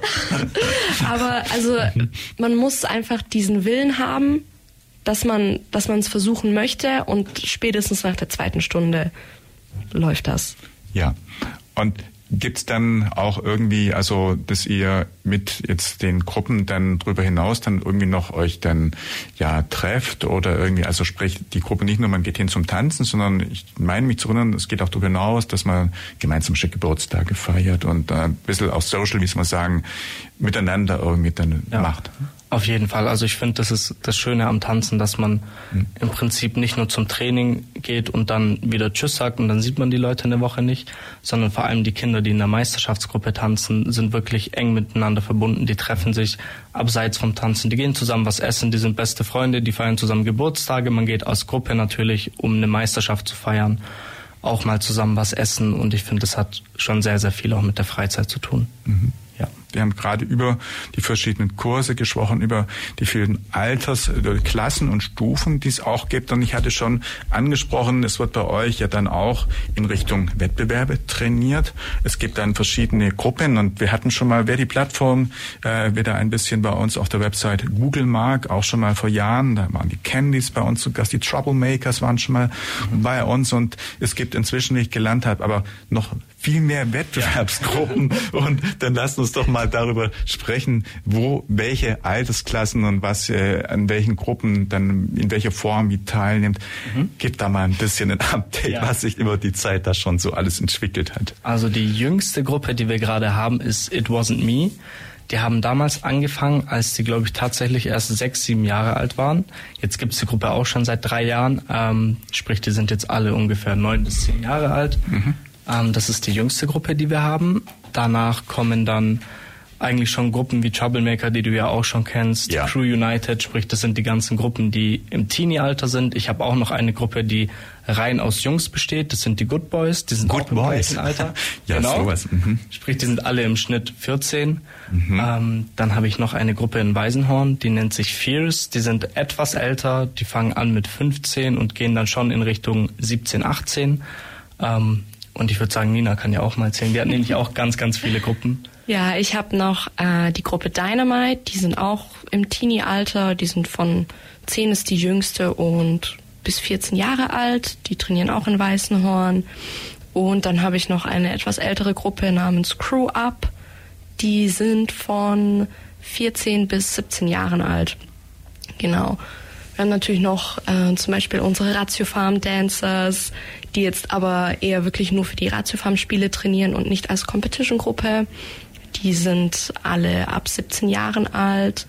Aber also man muss einfach diesen Willen haben, dass man, dass man es versuchen möchte, und spätestens nach der zweiten Stunde läuft das. Ja, und gibt's dann auch irgendwie, also dass ihr mit jetzt den Gruppen dann drüber hinaus dann irgendwie noch euch dann ja trefft oder irgendwie, also sprich die Gruppe nicht nur, man geht hin zum Tanzen, sondern ich meine mich zu erinnern, es geht auch darüber hinaus, dass man gemeinsam Geburtstage feiert und äh, ein bisschen auch social, wie soll man sagen, miteinander irgendwie dann ja. macht. Auf jeden Fall. Also ich finde, das ist das Schöne am Tanzen, dass man mhm. im Prinzip nicht nur zum Training geht und dann wieder Tschüss sagt und dann sieht man die Leute eine Woche nicht, sondern vor allem die Kinder, die in der Meisterschaftsgruppe tanzen, sind wirklich eng miteinander verbunden. Die treffen sich abseits vom Tanzen, die gehen zusammen was essen, die sind beste Freunde, die feiern zusammen Geburtstage. Man geht als Gruppe natürlich, um eine Meisterschaft zu feiern, auch mal zusammen was essen, und ich finde, das hat schon sehr, sehr viel auch mit der Freizeit zu tun. Mhm. Ja. Wir haben gerade über die verschiedenen Kurse gesprochen, über die vielen Altersklassen und Stufen, die es auch gibt. Und ich hatte schon angesprochen, es wird bei euch ja dann auch in Richtung Wettbewerbe trainiert. Es gibt dann verschiedene Gruppen, und wir hatten schon mal, wer die Plattform äh, wieder ein bisschen bei uns auf der Website Google mag, auch schon mal vor Jahren, da waren die Candies bei uns zu Gast, die Troublemakers waren schon mal mhm. bei uns, und es gibt inzwischen, wie ich gelernt habe, aber noch viel mehr Wettbewerbsgruppen. Und dann lasst uns doch mal darüber sprechen, wo welche Altersklassen und was äh, an welchen Gruppen dann in welcher Form wie teilnimmt. Mhm. Gebt da mal ein bisschen ein Update, ja. was sich über die Zeit da schon so alles entwickelt hat. Also die jüngste Gruppe, die wir gerade haben, ist It Wasn't Me. Die haben damals angefangen, als die, glaube ich, tatsächlich erst sechs, sieben Jahre alt waren. Jetzt gibt es die Gruppe auch schon seit drei Jahren. Ähm, sprich, die sind jetzt alle ungefähr neun bis zehn Jahre alt. Mhm. Ähm, das ist die jüngste Gruppe, die wir haben. Danach kommen dann eigentlich schon Gruppen wie Troublemaker, die du ja auch schon kennst. Ja. Crew United, sprich, das sind die ganzen Gruppen, die im Teenie-Alter sind. Ich habe auch noch eine Gruppe, die rein aus Jungs besteht. Das sind die Good Boys. Die sind Good auch im gleichen Alter. Ja, genau. Sowas. Mhm. Sprich, die sind alle im Schnitt vierzehn. Mhm. Ähm, dann habe ich noch eine Gruppe in Weißenhorn, die nennt sich Fierce. Die sind etwas älter. Die fangen an mit fünfzehn und gehen dann schon in Richtung siebzehn, achtzehn. Ähm, und ich würde sagen, Nina kann ja auch mal erzählen. Die hat nämlich auch ganz, ganz viele Gruppen. Ja, ich habe noch äh, die Gruppe Dynamite, die sind auch im Teenie-Alter, die sind von zehn ist die jüngste und bis vierzehn Jahre alt, die trainieren auch in Weißenhorn. Und dann habe ich noch eine etwas ältere Gruppe namens Crew Up, die sind von vierzehn bis siebzehn Jahren alt. Genau. Wir haben natürlich noch äh, zum Beispiel unsere Ratio Farm Dancers, die jetzt aber eher wirklich nur für die Ratio Farm Spiele trainieren und nicht als Competition-Gruppe. Die sind alle ab siebzehn Jahren alt.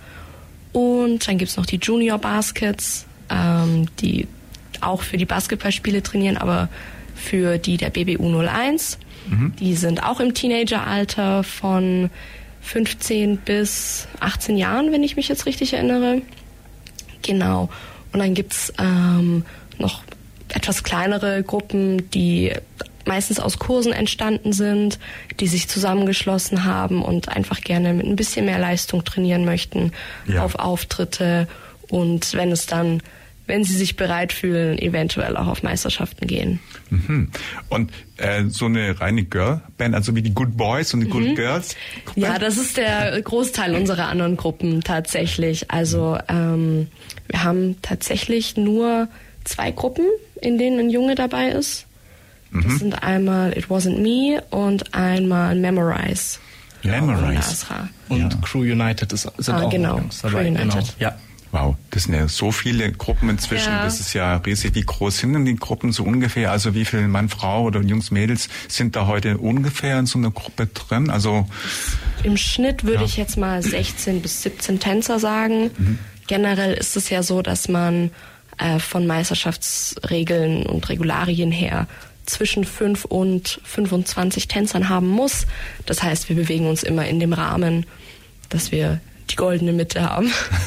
Und dann gibt's noch die Junior Baskets, ähm, die auch für die Basketballspiele trainieren, aber für die der B B U null eins. Mhm. Die sind auch im Teenageralter von fünfzehn bis achtzehn Jahren, wenn ich mich jetzt richtig erinnere. Genau. Und dann gibt's ähm, noch etwas kleinere Gruppen, die meistens aus Kursen entstanden sind, die sich zusammengeschlossen haben und einfach gerne mit ein bisschen mehr Leistung trainieren möchten ja. auf Auftritte und wenn es dann, wenn sie sich bereit fühlen, eventuell auch auf Meisterschaften gehen. Mhm. Und äh, so eine reine Girl-Band, also wie die Good Boys und die mhm. Good Girls? Ja, das ist der Großteil unserer anderen Gruppen tatsächlich. Also ähm, wir haben tatsächlich nur zwei Gruppen, in denen ein Junge dabei ist. Das mhm. sind einmal It Wasn't Me und einmal Memorize. Memorize. Und ja. Crew United ist, sind ah, auch genau. Jungs dabei. Crew United. Genau. Ja. Wow, das sind ja so viele Gruppen inzwischen, ja. das ist ja riesig. Wie groß sind denn die Gruppen so ungefähr? Also wie viele Mann, Frau oder Jungs, Mädels sind da heute ungefähr in so einer Gruppe drin? Also im Schnitt würde ja. ich jetzt mal sechzehn bis siebzehn Tänzer sagen. Mhm. Generell ist es ja so, dass man äh, von Meisterschaftsregeln und Regularien her zwischen fünf und fünfundzwanzig Tänzern haben muss. Das heißt, wir bewegen uns immer in dem Rahmen, dass wir die goldene Mitte haben.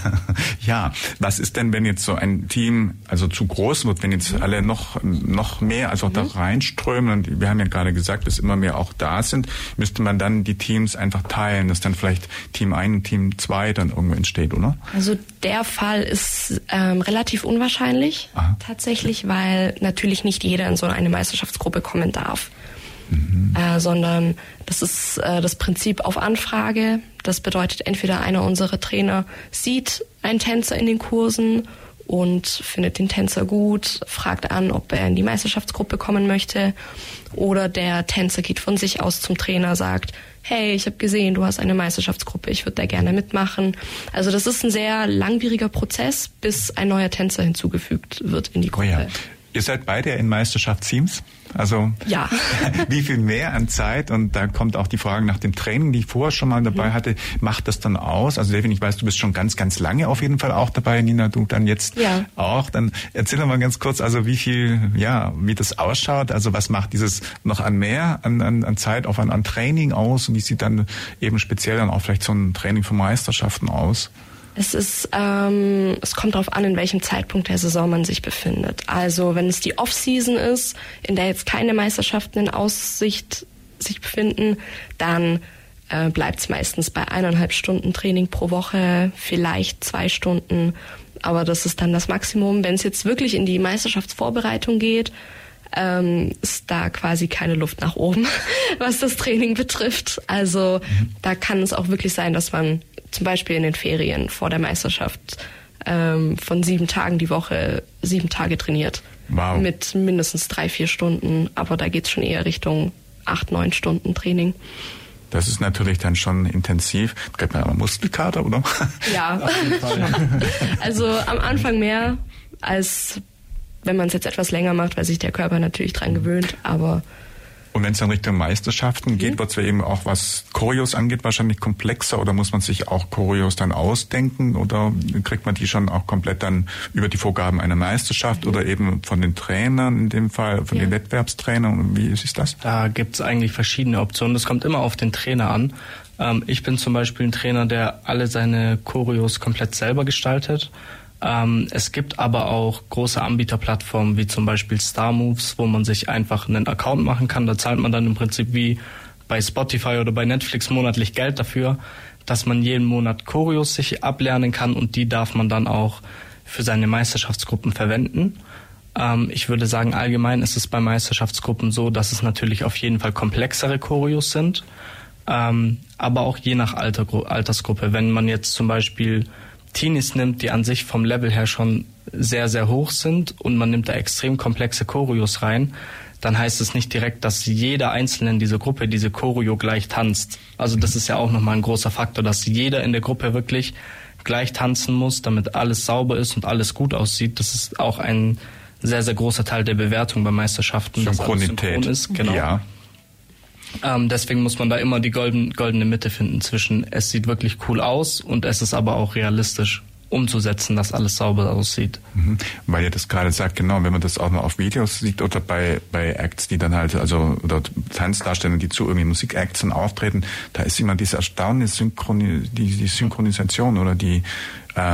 Ja, was ist denn, wenn jetzt so ein Team also zu groß wird, wenn jetzt mhm. alle noch noch mehr also mhm. da reinströmen und wir haben ja gerade gesagt, dass immer mehr auch da sind, müsste man dann die Teams einfach teilen, dass dann vielleicht Team eins und Team zwei dann irgendwo entsteht, oder? Also der Fall ist ähm, relativ unwahrscheinlich Aha. tatsächlich, weil natürlich nicht jeder in so eine Meisterschaftsgruppe kommen darf. Mhm. Äh, sondern das ist äh, das Prinzip auf Anfrage. Das bedeutet, entweder einer unserer Trainer sieht einen Tänzer in den Kursen und findet den Tänzer gut, fragt an, ob er in die Meisterschaftsgruppe kommen möchte, oder der Tänzer geht von sich aus zum Trainer, sagt, hey, ich habe gesehen, du hast eine Meisterschaftsgruppe, ich würde da gerne mitmachen. Also das ist ein sehr langwieriger Prozess, bis ein neuer Tänzer hinzugefügt wird in die Gruppe. Oh ja. Ihr seid beide in Meisterschaftsteams? Also ja. Wie viel mehr an Zeit? Und da kommt auch die Frage nach dem Training, die ich vorher schon mal dabei mhm. hatte. Macht das dann aus? Also Devin, ich weiß, du bist schon ganz, ganz lange auf jeden Fall auch dabei. Nina, du dann jetzt ja. auch. Dann erzähl doch mal ganz kurz, also wie viel, ja, wie das ausschaut. Also was macht dieses noch an mehr, an, an, an Zeit, auch an, an Training aus? Und wie sieht dann eben speziell dann auch vielleicht so ein Training für Meisterschaften aus? Es ist, ähm, es kommt darauf an, in welchem Zeitpunkt der Saison man sich befindet. Also wenn es die Off-Season ist, in der jetzt keine Meisterschaften in Aussicht sich befinden, dann äh, bleibt es meistens bei eineinhalb Stunden Training pro Woche, vielleicht zwei Stunden. Aber das ist dann das Maximum. Wenn es jetzt wirklich in die Meisterschaftsvorbereitung geht, ähm, ist da quasi keine Luft nach oben, was das Training betrifft. Also da kann es auch wirklich sein, dass man zum Beispiel in den Ferien vor der Meisterschaft ähm, von sieben Tagen die Woche sieben Tage trainiert. Wow. Mit mindestens drei, vier Stunden. Aber da geht es schon eher Richtung acht, neun Stunden Training. Das ist natürlich dann schon intensiv. Da kriegt man aber Muskelkater, oder? Ja, also am Anfang mehr, als wenn man es jetzt etwas länger macht, weil sich der Körper natürlich dran gewöhnt. Aber und wenn es dann Richtung Meisterschaften geht, mhm. wird es ja eben auch, was Choreos angeht, wahrscheinlich komplexer, oder muss man sich auch Choreos dann ausdenken, oder kriegt man die schon auch komplett dann über die Vorgaben einer Meisterschaft mhm. oder eben von den Trainern in dem Fall, von ja. den Wettbewerbstrainern? Wie ist das? Da gibt es eigentlich verschiedene Optionen. Das kommt immer auf den Trainer an. Ähm, ich bin zum Beispiel ein Trainer, der alle seine Choreos komplett selber gestaltet. Ähm, es gibt aber auch große Anbieterplattformen wie zum Beispiel Star Moves, wo man sich einfach einen Account machen kann. Da zahlt man dann im Prinzip wie bei Spotify oder bei Netflix monatlich Geld dafür, dass man jeden Monat Choreos sich ablernen kann, und die darf man dann auch für seine Meisterschaftsgruppen verwenden. Ähm, ich würde sagen, allgemein ist es bei Meisterschaftsgruppen so, dass es natürlich auf jeden Fall komplexere Choreos sind, ähm, aber auch je nach Alter, Altersgruppe. Wenn man jetzt zum Beispiel Teenies nimmt, die an sich vom Level her schon sehr, sehr hoch sind, und man nimmt da extrem komplexe Choreos rein, dann heißt es nicht direkt, dass jeder Einzelne in dieser Gruppe diese Choreo gleich tanzt. Also das ist ja auch nochmal ein großer Faktor, dass jeder in der Gruppe wirklich gleich tanzen muss, damit alles sauber ist und alles gut aussieht. Das ist auch ein sehr, sehr großer Teil der Bewertung bei Meisterschaften. Synchronität. Dass alles synchron ist, genau. Ja. Ähm, deswegen muss man da immer die golden, goldene Mitte finden zwischen, es sieht wirklich cool aus und es ist aber auch realistisch umzusetzen, dass alles sauber aussieht. Mhm. Weil ihr das gerade sagt, genau, wenn man das auch mal auf Videos sieht oder bei bei Acts, die dann halt, also oder Tanzdarsteller, die zu irgendwie Musikacts dann auftreten, da ist immer diese erstaunliche Synchroni, die, die Synchronisation oder die ähm,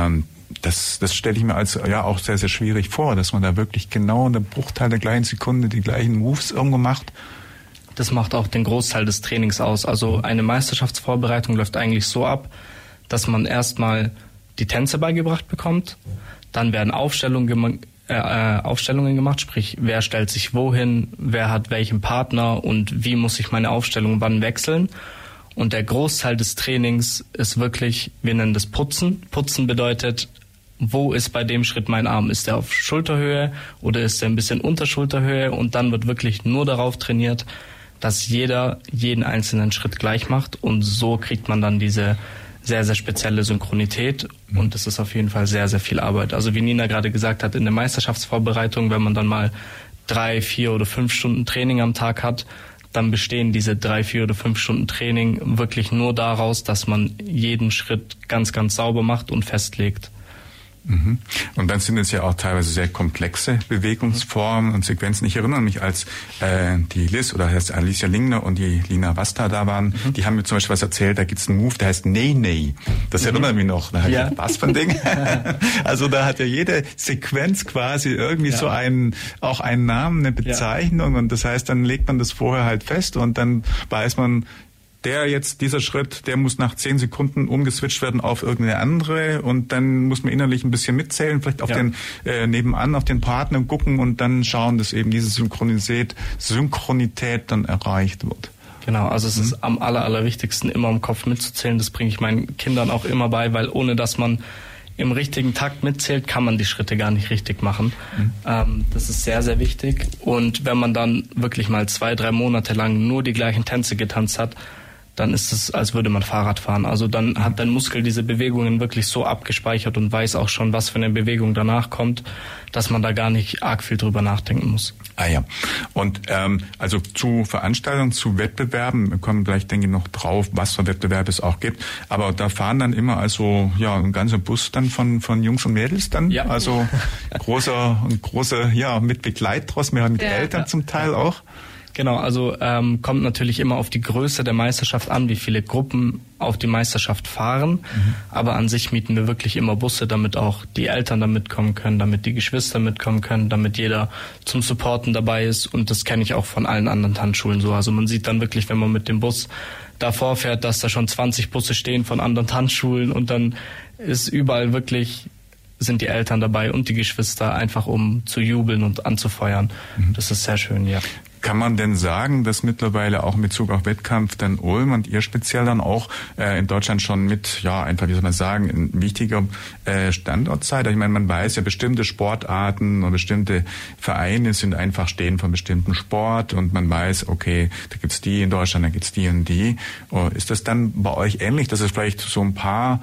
das, das stelle ich mir als ja auch sehr, sehr schwierig vor, dass man da wirklich genau in der Bruchteil der gleichen Sekunde die gleichen Moves irgendwo macht. Das macht auch den Großteil des Trainings aus. Also eine Meisterschaftsvorbereitung läuft eigentlich so ab, dass man erstmal die Tänze beigebracht bekommt, dann werden Aufstellungen, gem- äh, Aufstellungen gemacht, sprich wer stellt sich wohin, wer hat welchen Partner und wie muss ich meine Aufstellung wann wechseln. Und der Großteil des Trainings ist wirklich, wir nennen das Putzen. Putzen bedeutet, wo ist bei dem Schritt mein Arm? Ist der auf Schulterhöhe oder ist der ein bisschen unter Schulterhöhe? Und dann wird wirklich nur darauf trainiert, dass jeder jeden einzelnen Schritt gleich macht und so kriegt man dann diese sehr, sehr spezielle Synchronität und das ist auf jeden Fall sehr, sehr viel Arbeit. Also wie Nina gerade gesagt hat, in der Meisterschaftsvorbereitung, wenn man dann mal drei, vier oder fünf Stunden Training am Tag hat, dann bestehen diese drei, vier oder fünf Stunden Training wirklich nur daraus, dass man jeden Schritt ganz, ganz sauber macht und festlegt. Mhm. Und dann sind es ja auch teilweise sehr komplexe Bewegungsformen und Sequenzen. Ich erinnere mich, als äh, die Liz oder heißt Alicia Lingner und die Lina Vasta da waren, mhm. die haben mir zum Beispiel was erzählt, da gibt's einen Move, der heißt Nei Nei. Das mhm. erinnert mich noch. Da ja. ich, was für ein Ding? Also da hat ja jede Sequenz quasi irgendwie ja. so einen, auch einen Namen, eine Bezeichnung ja. und das heißt, dann legt man das vorher halt fest und dann weiß man, der jetzt, dieser Schritt, der muss nach zehn Sekunden umgeswitcht werden auf irgendeine andere und dann muss man innerlich ein bisschen mitzählen, vielleicht auf ja. den äh, nebenan, auf den Partner gucken und dann schauen, dass eben diese Synchronität, Synchronität dann erreicht wird. Genau, also es mhm. ist am aller, allerwichtigsten, immer im Kopf mitzuzählen. Das bringe ich meinen Kindern auch immer bei, weil ohne dass man im richtigen Takt mitzählt, kann man die Schritte gar nicht richtig machen. Mhm. Ähm, das ist sehr, sehr wichtig. Und wenn man dann wirklich mal zwei, drei Monate lang nur die gleichen Tänze getanzt hat, dann ist es, als würde man Fahrrad fahren. Also dann hat dein Muskel diese Bewegungen wirklich so abgespeichert und weiß auch schon, was für eine Bewegung danach kommt, dass man da gar nicht arg viel drüber nachdenken muss. Ah ja. Und ähm, also zu Veranstaltungen, zu Wettbewerben, wir kommen gleich, denke ich, noch drauf, was für Wettbewerbe es auch gibt. Aber da fahren dann immer also ja ein ganzer Bus dann von von Jungs und Mädels dann. Ja. Also großer und großer ja mit Begleittross, wir haben mit ja, Eltern ja. zum Teil auch. Genau, also ähm, kommt natürlich immer auf die Größe der Meisterschaft an, wie viele Gruppen auf die Meisterschaft fahren. Mhm. Aber an sich mieten wir wirklich immer Busse, damit auch die Eltern da mitkommen können, damit die Geschwister mitkommen können, damit jeder zum Supporten dabei ist. Und das kenne ich auch von allen anderen Tanzschulen so. Also man sieht dann wirklich, wenn man mit dem Bus davor fährt, dass da schon zwanzig Busse stehen von anderen Tanzschulen und dann ist überall wirklich, sind die Eltern dabei und die Geschwister, einfach um zu jubeln und anzufeuern. Mhm. Das ist sehr schön, ja. Kann man denn sagen, dass mittlerweile auch in Bezug auf Wettkampf dann Ulm und ihr speziell dann auch äh, in Deutschland schon mit, ja, einfach, wie soll man sagen, ein wichtiger äh, Standort seid? Ich meine, man weiß ja, bestimmte Sportarten oder bestimmte Vereine sind einfach stehen von bestimmten Sport und man weiß, okay, da gibt's die in Deutschland, da gibt's die und die. Oh, ist das dann bei euch ähnlich, dass es vielleicht so ein paar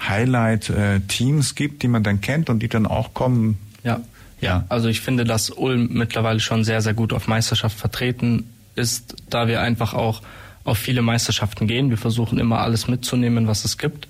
Highlight-Teams gibt, die man dann kennt und die dann auch kommen? Ja. Ja, also ich finde, dass Ulm mittlerweile schon sehr, sehr gut auf Meisterschaft vertreten ist, da wir einfach auch auf viele Meisterschaften gehen. Wir versuchen immer alles mitzunehmen, was es gibt.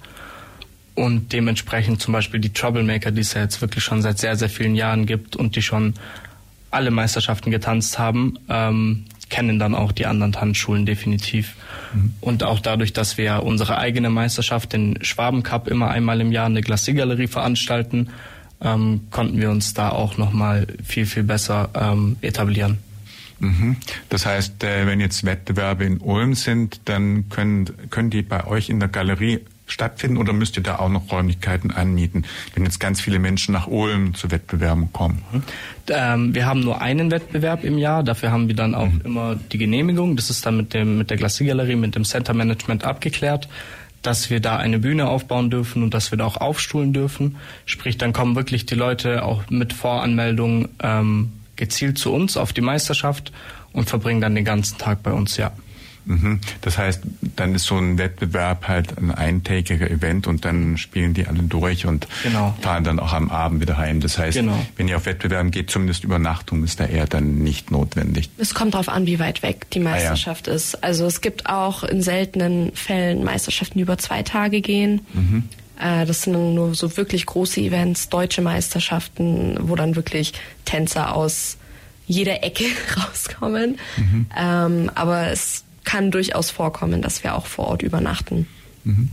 Und dementsprechend zum Beispiel die Troublemaker, die es ja jetzt wirklich schon seit sehr, sehr vielen Jahren gibt und die schon alle Meisterschaften getanzt haben, ähm, kennen dann auch die anderen Tanzschulen definitiv. Mhm. Und auch dadurch, dass wir unsere eigene Meisterschaft, den Schwaben Cup, immer einmal im Jahr in der Glacis-Galerie veranstalten, Ähm, konnten wir uns da auch nochmal viel, viel besser ähm, etablieren. Mhm. Das heißt, äh, wenn jetzt Wettbewerbe in Ulm sind, dann können, können die bei euch in der Galerie stattfinden oder müsst ihr da auch noch Räumlichkeiten anmieten, wenn jetzt ganz viele Menschen nach Ulm zu Wettbewerben kommen? Mhm. Ähm, wir haben nur einen Wettbewerb im Jahr, dafür haben wir dann auch mhm. immer die Genehmigung. Das ist dann mit dem mit der Glacis-Galerie, mit dem Center Management abgeklärt, dass wir da eine Bühne aufbauen dürfen und dass wir da auch aufstuhlen dürfen. Sprich, dann kommen wirklich die Leute auch mit Voranmeldung ähm, gezielt zu uns auf die Meisterschaft und verbringen dann den ganzen Tag bei uns, ja. Mhm. Das heißt, dann ist so ein Wettbewerb halt ein eintägiger Event und dann spielen die alle durch und genau. fahren dann auch am Abend wieder heim. Das heißt, genau. wenn ihr auf Wettbewerben geht, zumindest Übernachtung ist da eher dann nicht notwendig. Es kommt darauf an, wie weit weg die Meisterschaft ah, ja. ist. Also es gibt auch in seltenen Fällen Meisterschaften, die über zwei Tage gehen. Mhm. Äh, das sind nur so wirklich große Events, deutsche Meisterschaften, wo dann wirklich Tänzer aus jeder Ecke rauskommen. Mhm. Ähm, aber es kann durchaus vorkommen, dass wir auch vor Ort übernachten. Mhm.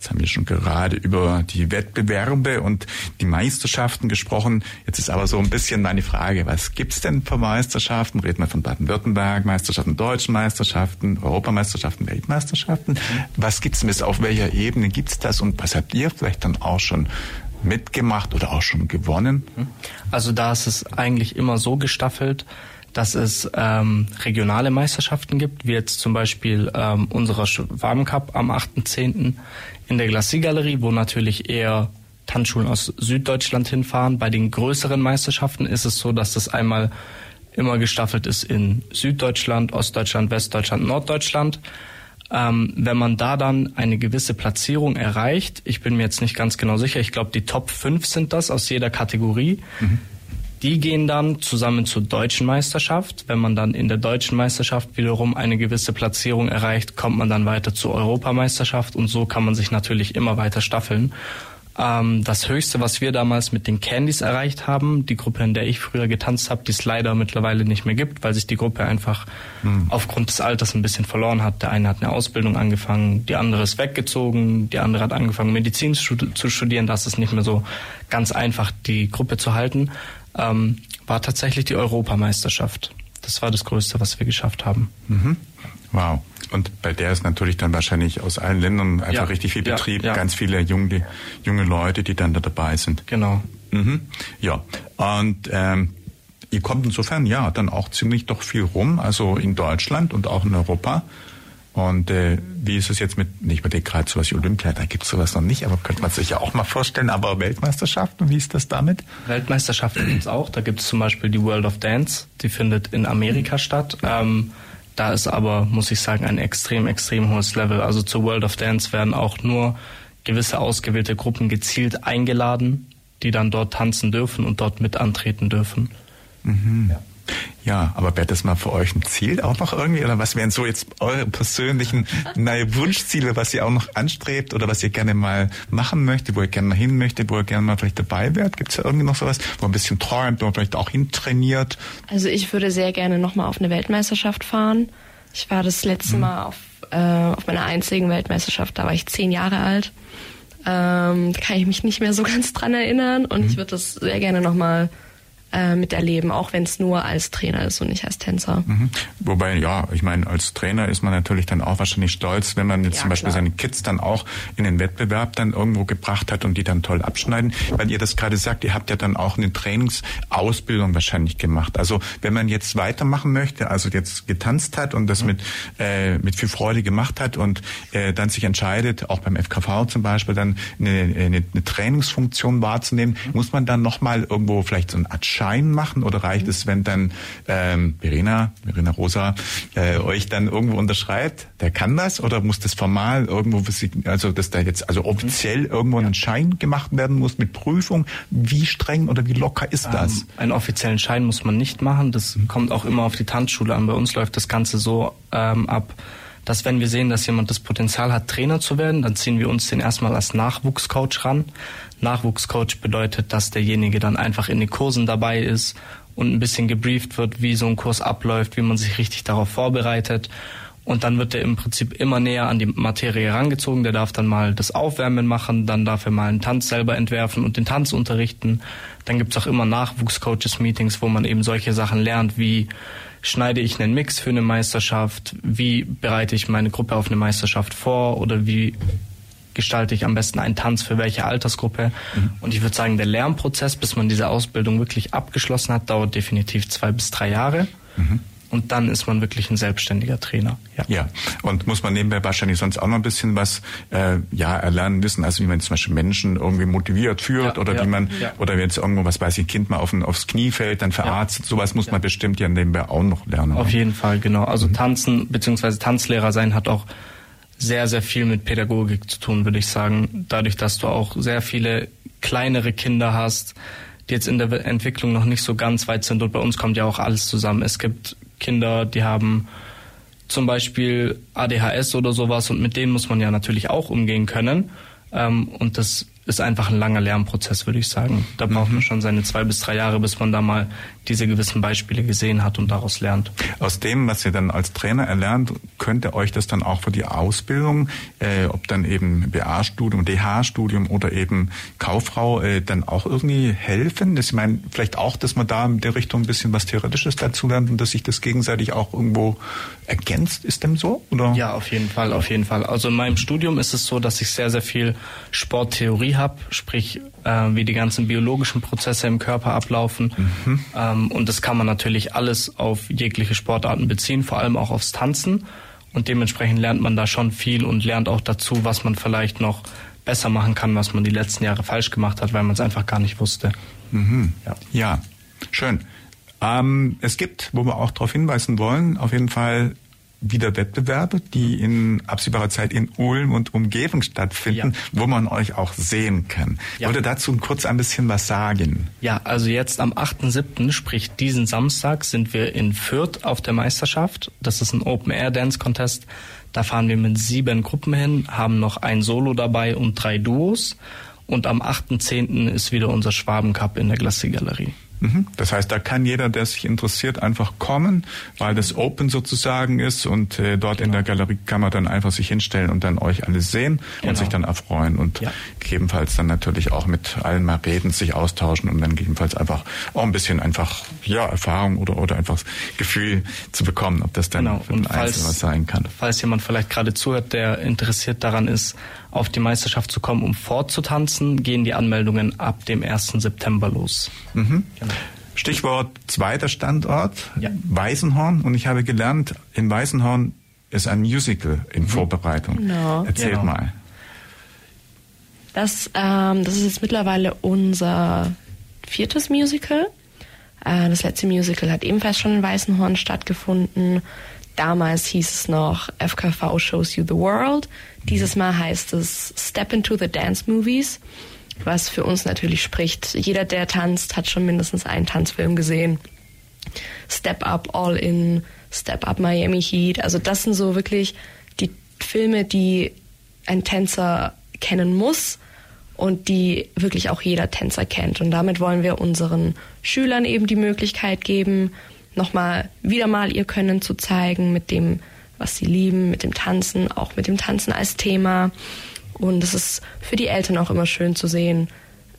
Jetzt haben wir schon gerade über die Wettbewerbe und die Meisterschaften gesprochen. Jetzt ist aber so ein bisschen meine Frage, was gibt's denn für Meisterschaften? Reden wir von Baden-Württemberg, Meisterschaften, deutschen Meisterschaften, Europameisterschaften, Weltmeisterschaften. Was gibt's denn, auf welcher Ebene gibt's das und was habt ihr vielleicht dann auch schon mitgemacht oder auch schon gewonnen? Also da ist es eigentlich immer so gestaffelt, dass es ähm, regionale Meisterschaften gibt, wie jetzt zum Beispiel ähm, unserer Schwabencup am achten zehnten in der Glacis-Galerie, wo natürlich eher Tanzschulen aus Süddeutschland hinfahren. Bei den größeren Meisterschaften ist es so, dass das einmal immer gestaffelt ist in Süddeutschland, Ostdeutschland, Westdeutschland, Norddeutschland. Ähm, wenn man da dann eine gewisse Platzierung erreicht, ich bin mir jetzt nicht ganz genau sicher, ich glaube die Top fünf sind das aus jeder Kategorie, mhm. Die gehen dann zusammen zur deutschen Meisterschaft. Wenn man dann in der deutschen Meisterschaft wiederum eine gewisse Platzierung erreicht, kommt man dann weiter zur Europameisterschaft und so kann man sich natürlich immer weiter staffeln. Ähm, das Höchste, was wir damals mit den Candies erreicht haben, die Gruppe, in der ich früher getanzt habe, die es leider mittlerweile nicht mehr gibt, weil sich die Gruppe einfach mhm. aufgrund des Alters ein bisschen verloren hat. Der eine hat eine Ausbildung angefangen, die andere ist weggezogen, die andere hat angefangen, Medizin zu studieren. Das ist nicht mehr so ganz einfach, die Gruppe zu halten. Ähm, war tatsächlich die Europameisterschaft. Das war das Größte, was wir geschafft haben. Mhm. Wow. Und bei der ist natürlich dann wahrscheinlich aus allen Ländern einfach ja, richtig viel Betrieb, ja, ja. ganz viele junge, junge Leute, die dann da dabei sind. Genau. Mhm. Ja, und ähm, ihr kommt insofern ja dann auch ziemlich doch viel rum, also in Deutschland und auch in Europa. Und äh, wie ist es jetzt mit, ich überlege gerade sowas wie Olympia, da gibt es sowas noch nicht, aber könnte man sich ja auch mal vorstellen. Aber Weltmeisterschaften, wie ist das damit? Weltmeisterschaften gibt es auch. Da gibt es zum Beispiel die World of Dance, die findet in Amerika statt. Ähm, da ist aber, muss ich sagen, ein extrem, extrem hohes Level. Also zur World of Dance werden auch nur gewisse ausgewählte Gruppen gezielt eingeladen, die dann dort tanzen dürfen und dort mit antreten dürfen. Mhm. Ja. Ja, aber wäre das mal für euch ein Ziel auch noch irgendwie? Oder was wären so jetzt eure persönlichen neue Wunschziele, was ihr auch noch anstrebt oder was ihr gerne mal machen möchtet, wo ihr gerne mal hin möchtet, wo ihr gerne mal vielleicht dabei wärt? Gibt es da irgendwie noch sowas, wo ihr ein bisschen träumt, wo ihr vielleicht auch hintrainiert? Also ich würde sehr gerne nochmal auf eine Weltmeisterschaft fahren. Ich war das letzte hm. Mal auf, äh, auf meiner einzigen Weltmeisterschaft, da war ich zehn Jahre alt. Ähm, da kann ich mich nicht mehr so ganz dran erinnern und hm. ich würde das sehr gerne nochmal miterleben, auch wenn es nur als Trainer ist und nicht als Tänzer. Mhm. Wobei, ja, ich meine, als Trainer ist man natürlich dann auch wahrscheinlich stolz, wenn man jetzt ja, zum Beispiel klar. seine Kids dann auch in den Wettbewerb dann irgendwo gebracht hat und die dann toll abschneiden. Weil ihr das gerade sagt, ihr habt ja dann auch eine Trainingsausbildung wahrscheinlich gemacht. Also wenn man jetzt weitermachen möchte, also jetzt getanzt hat und das mhm. mit äh, mit viel Freude gemacht hat und äh, dann sich entscheidet, auch beim F K V zum Beispiel dann eine, eine, eine Trainingsfunktion wahrzunehmen, mhm. muss man dann nochmal irgendwo vielleicht so eine Art Schein machen oder reicht es, wenn dann ähm, Verena, Verena Rosa äh, euch dann irgendwo unterschreibt, der kann das oder muss das formal irgendwo, also dass da jetzt also offiziell irgendwo ein Schein gemacht werden muss mit Prüfung? Wie streng oder wie locker ist das? Ähm, einen offiziellen Schein muss man nicht machen, das kommt auch immer auf die Tanzschule an. Bei uns läuft das Ganze so ähm, ab, dass wenn wir sehen, dass jemand das Potenzial hat, Trainer zu werden, dann ziehen wir uns den erstmal als Nachwuchscoach ran. Nachwuchscoach bedeutet, dass derjenige dann einfach in den Kursen dabei ist und ein bisschen gebrieft wird, wie so ein Kurs abläuft, wie man sich richtig darauf vorbereitet. Und dann wird er im Prinzip immer näher an die Materie herangezogen. Der darf dann mal das Aufwärmen machen, dann darf er mal einen Tanz selber entwerfen und den Tanz unterrichten. Dann gibt's auch immer Nachwuchscoaches-Meetings, wo man eben solche Sachen lernt, wie schneide ich einen Mix für eine Meisterschaft, wie bereite ich meine Gruppe auf eine Meisterschaft vor oder wie gestalte ich am besten einen Tanz für welche Altersgruppe. Mhm. Und ich würde sagen, der Lernprozess, bis man diese Ausbildung wirklich abgeschlossen hat, dauert definitiv zwei bis drei Jahre. Mhm. Und dann ist man wirklich ein selbstständiger Trainer. Ja. ja, und muss man nebenbei wahrscheinlich sonst auch noch ein bisschen was äh, ja erlernen wissen, also wie man zum Beispiel Menschen irgendwie motiviert führt ja, oder ja, wie man, ja. oder wenn jetzt irgendwo, was weiß ich, ein Kind mal auf ein, aufs Knie fällt, dann verarztet, ja. sowas muss ja. man bestimmt ja nebenbei auch noch lernen. Auf jeden Fall, genau. Also mhm. Tanzen bzw. Tanzlehrer sein hat auch sehr, sehr viel mit Pädagogik zu tun, würde ich sagen. Dadurch, dass du auch sehr viele kleinere Kinder hast, die jetzt in der Entwicklung noch nicht so ganz weit sind. Und bei uns kommt ja auch alles zusammen. Es gibt Kinder, die haben zum Beispiel A D H S oder sowas und mit denen muss man ja natürlich auch umgehen können. Und das ist einfach ein langer Lernprozess, würde ich sagen. Da braucht man schon seine zwei bis drei Jahre, bis man da mal diese gewissen Beispiele gesehen hat und daraus lernt. Aus dem, was ihr dann als Trainer erlernt, könnte euch das dann auch für die Ausbildung, äh, ob dann eben B A-Studium, D H-Studium oder eben Kauffrau, äh, dann auch irgendwie helfen? Ich meine, vielleicht auch, dass man da in der Richtung ein bisschen was Theoretisches dazu lernt und dass sich das gegenseitig auch irgendwo ergänzt. Ist dem so? Oder? Ja, auf jeden Fall, auf jeden Fall. Also in meinem Studium ist es so, dass ich sehr, sehr viel Sporttheorie habe, sprich äh, wie die ganzen biologischen Prozesse im Körper ablaufen. Mhm. Ähm, und das kann man natürlich alles auf jegliche Sportarten beziehen, vor allem auch aufs Tanzen. Und dementsprechend lernt man da schon viel und lernt auch dazu, was man vielleicht noch besser machen kann, was man die letzten Jahre falsch gemacht hat, weil man es einfach gar nicht wusste. Mhm. Ja. ja, schön. Ähm, es gibt, wo wir auch darauf hinweisen wollen, auf jeden Fall wieder Wettbewerbe, die in absehbarer Zeit in Ulm und Umgebung stattfinden, ja. wo man euch auch sehen kann. Ich ja. wollte dazu kurz ein bisschen was sagen. Ja, also jetzt am achten siebten, sprich diesen Samstag, sind wir in Fürth auf der Meisterschaft. Das ist ein Open-Air-Dance-Contest. Da fahren wir mit sieben Gruppen hin, haben noch ein Solo dabei und drei Duos. Und am achten zehnten ist wieder unser Schwaben-Cup in der Glacis-Galerie. Das heißt, da kann jeder, der sich interessiert, einfach kommen, weil das Open sozusagen ist und äh, dort genau. in der Galerie kann man dann einfach sich hinstellen und dann euch alles sehen genau. und sich dann erfreuen und ja. gegebenenfalls dann natürlich auch mit allen mal reden, sich austauschen und dann gegebenenfalls einfach auch ein bisschen einfach ja Erfahrung oder oder einfach Gefühl zu bekommen, ob das dann genau. für den Einzelnen was sein kann. Falls jemand vielleicht gerade zuhört, der interessiert daran ist, auf die Meisterschaft zu kommen, um fortzutanzen, gehen die Anmeldungen ab dem ersten September los. Mhm. Genau. Stichwort zweiter Standort, ja. Weißenhorn. Und ich habe gelernt, in Weißenhorn ist ein Musical in mhm. Vorbereitung. Genau. Erzählt genau. mal. Das, ähm, das ist jetzt mittlerweile unser viertes Musical. Äh, das letzte Musical hat ebenfalls schon in Weißenhorn stattgefunden. Damals hieß es noch F K V Shows You the World. Dieses Mal heißt es Step into the Dance Movies, was für uns natürlich spricht. Jeder, der tanzt, hat schon mindestens einen Tanzfilm gesehen. Step Up All In, Step Up Miami Heat. Also das sind so wirklich die Filme, die ein Tänzer kennen muss und die wirklich auch jeder Tänzer kennt. Und damit wollen wir unseren Schülern eben die Möglichkeit geben, nochmal wieder mal ihr Können zu zeigen mit dem, was sie lieben, mit dem Tanzen, auch mit dem Tanzen als Thema. Und es ist für die Eltern auch immer schön zu sehen,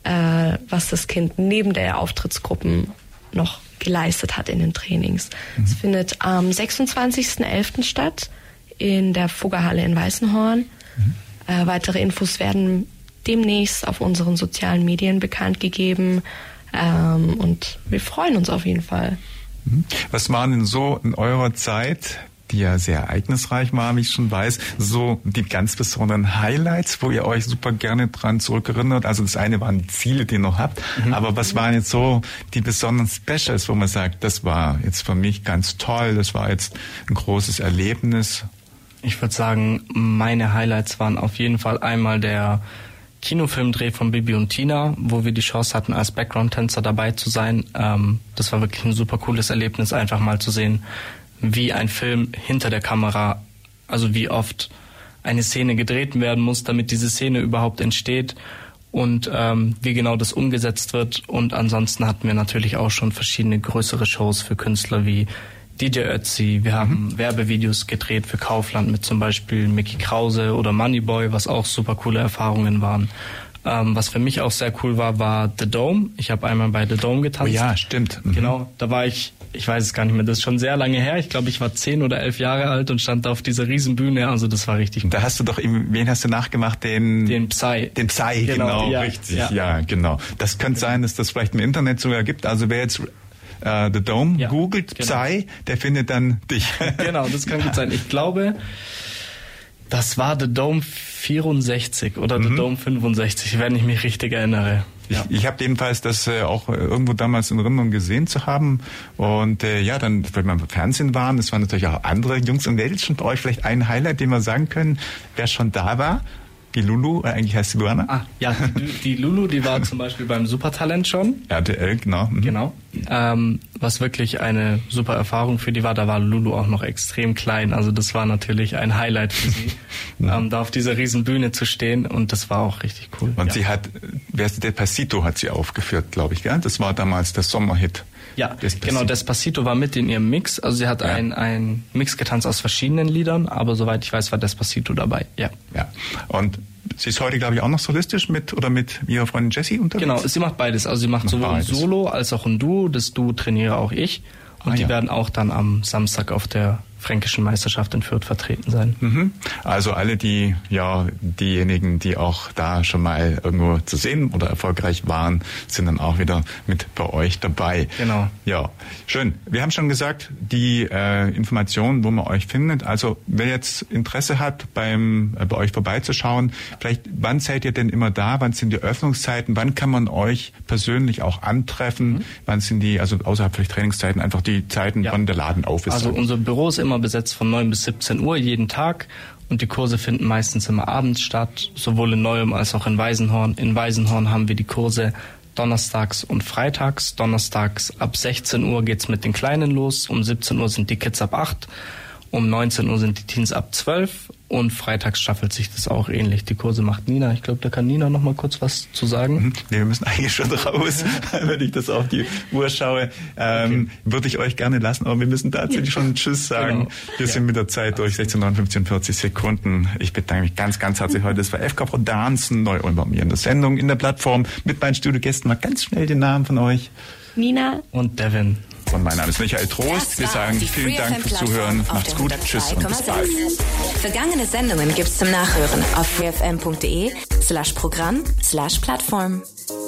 äh, was das Kind neben der Auftrittsgruppen noch geleistet hat in den Trainings. Mhm. Es findet am sechsundzwanzigsten elften statt in der Fuggerhalle in Weißenhorn. Mhm. Äh, weitere Infos werden demnächst auf unseren sozialen Medien bekannt gegeben. Ähm, und wir freuen uns auf jeden Fall. Was waren denn so in eurer Zeit, die ja sehr ereignisreich war, wie ich schon weiß, so die ganz besonderen Highlights, wo ihr euch super gerne dran zurückerinnert? Also das eine waren die Ziele, die ihr noch habt, mhm. aber was waren jetzt so die besonderen Specials, wo man sagt, das war jetzt für mich ganz toll, das war jetzt ein großes Erlebnis? Ich würde sagen, meine Highlights waren auf jeden Fall einmal der Kinofilmdreh von Bibi und Tina, wo wir die Chance hatten, als Background-Tänzer dabei zu sein. Ähm, das war wirklich ein super cooles Erlebnis, einfach mal zu sehen, wie ein Film hinter der Kamera, also wie oft eine Szene gedreht werden muss, damit diese Szene überhaupt entsteht und ähm, wie genau das umgesetzt wird. Und ansonsten hatten wir natürlich auch schon verschiedene größere Shows für Künstler wie D J Ötzi. Wir haben mhm. Werbevideos gedreht für Kaufland mit zum Beispiel Mickey Krause oder Moneyboy, was auch super coole Erfahrungen waren. Ähm, was für mich auch sehr cool war, war The Dome. Ich habe einmal bei The Dome getanzt. Oh ja, stimmt. Mhm. Genau, da war ich, ich weiß es gar nicht mehr, das ist schon sehr lange her. Ich glaube, ich war zehn oder elf Jahre alt und stand da auf dieser Riesenbühne. Also das war richtig cool. Da hast du doch, wen hast du nachgemacht? Den, den Psy. Den Psy, genau, genau ja, richtig. Ja. ja, genau. Das könnte sein, dass das vielleicht im Internet sogar gibt. Also wer jetzt Uh, The Dome ja, googelt genau. Psy, der findet dann dich. Genau, das kann gut sein. Ich glaube, das war The Dome vierundsechzig oder mhm. The Dome fünfundsechzig, wenn ich mich richtig erinnere. Ich, ja. ich habe jedenfalls das äh, auch irgendwo damals in Erinnerung gesehen zu haben. Und äh, ja, dann, wenn wir im Fernsehen waren, das waren natürlich auch andere Jungs und Mädels schon bei euch. Vielleicht ein Highlight, den wir sagen können, wer schon da war. die Lulu, äh, eigentlich heißt sie Luana. Ah, ja, die, die Lulu, die war zum Beispiel beim Supertalent schon. R T L, genau. Mhm. Genau. Ähm, was wirklich eine super Erfahrung für die war, da war Lulu auch noch extrem klein. Also das war natürlich ein Highlight für sie, ähm, da auf dieser riesen Bühne zu stehen, und das war auch richtig cool. Und ja. sie hat, wer ist Despacito hat sie aufgeführt, glaube ich, gell? Das war damals der Sommerhit. Ja, Despacito. genau, Despacito war mit in ihrem Mix. Also sie hat ja. ein, ein Mix getanzt aus verschiedenen Liedern, aber soweit ich weiß, war Despacito dabei. Ja. Ja. Und sie ist heute, glaube ich, auch noch solistisch mit oder mit ihrer Freundin Jessie unterwegs? Genau, sie macht beides. Also sie macht, macht sowohl beides. ein Solo als auch ein Duo. Das Duo trainiere auch ich. Und ah, die ja. werden auch dann am Samstag auf der Fränkischen Meisterschaft in Fürth vertreten sein. Mhm. Also alle die, ja, diejenigen, die auch da schon mal irgendwo zu sehen oder erfolgreich waren, sind dann auch wieder mit bei euch dabei. Genau. Ja, schön. Wir haben schon gesagt, die äh, Informationen, wo man euch findet. Also wer jetzt Interesse hat, beim äh, bei euch vorbeizuschauen, vielleicht, wann seid ihr denn immer da? Wann sind die Öffnungszeiten? Wann kann man euch persönlich auch antreffen? Mhm. Wann sind die, also außerhalb vielleicht Trainingszeiten, einfach die Zeiten, ja. wann der Laden auf ist? Also unser Büro ist immer besetzt von neun bis siebzehn Uhr jeden Tag, und die Kurse finden meistens immer abends statt, sowohl in Neuem als auch in Weißenhorn. In Weißenhorn haben wir die Kurse donnerstags und freitags. Donnerstags ab sechzehn Uhr geht's mit den Kleinen los, um siebzehn Uhr sind die Kids ab acht, um neunzehn Uhr sind die Teens ab zwölf, und freitags staffelt sich das auch ähnlich. Die Kurse macht Nina. Ich glaube, da kann Nina noch mal kurz was zu sagen. Nee, wir müssen eigentlich schon raus, wenn ich das auf die Uhr schaue. Ähm, okay. Würde ich euch gerne lassen, aber wir müssen tatsächlich schon Tschüss sagen. Genau. Wir ja. sind mit der Zeit durch, sechzehn, neunundfünfzig und vierzig Sekunden. Ich bedanke mich ganz, ganz herzlich heute. Das war F K Pro Dancen, Neu-Ulm bei mir in der Sendung, in der Plattform, mit meinen Studiogästen. Mal ganz schnell den Namen von euch. Nina und Devin. Und mein Name ist Michael Trost. Wir sagen vielen Dank fürs Zuhören. Macht's gut. Tschüss und bis bald. Vergangene Sendungen gibt's zum Nachhören auf freefm.de slash Programm slash Plattform.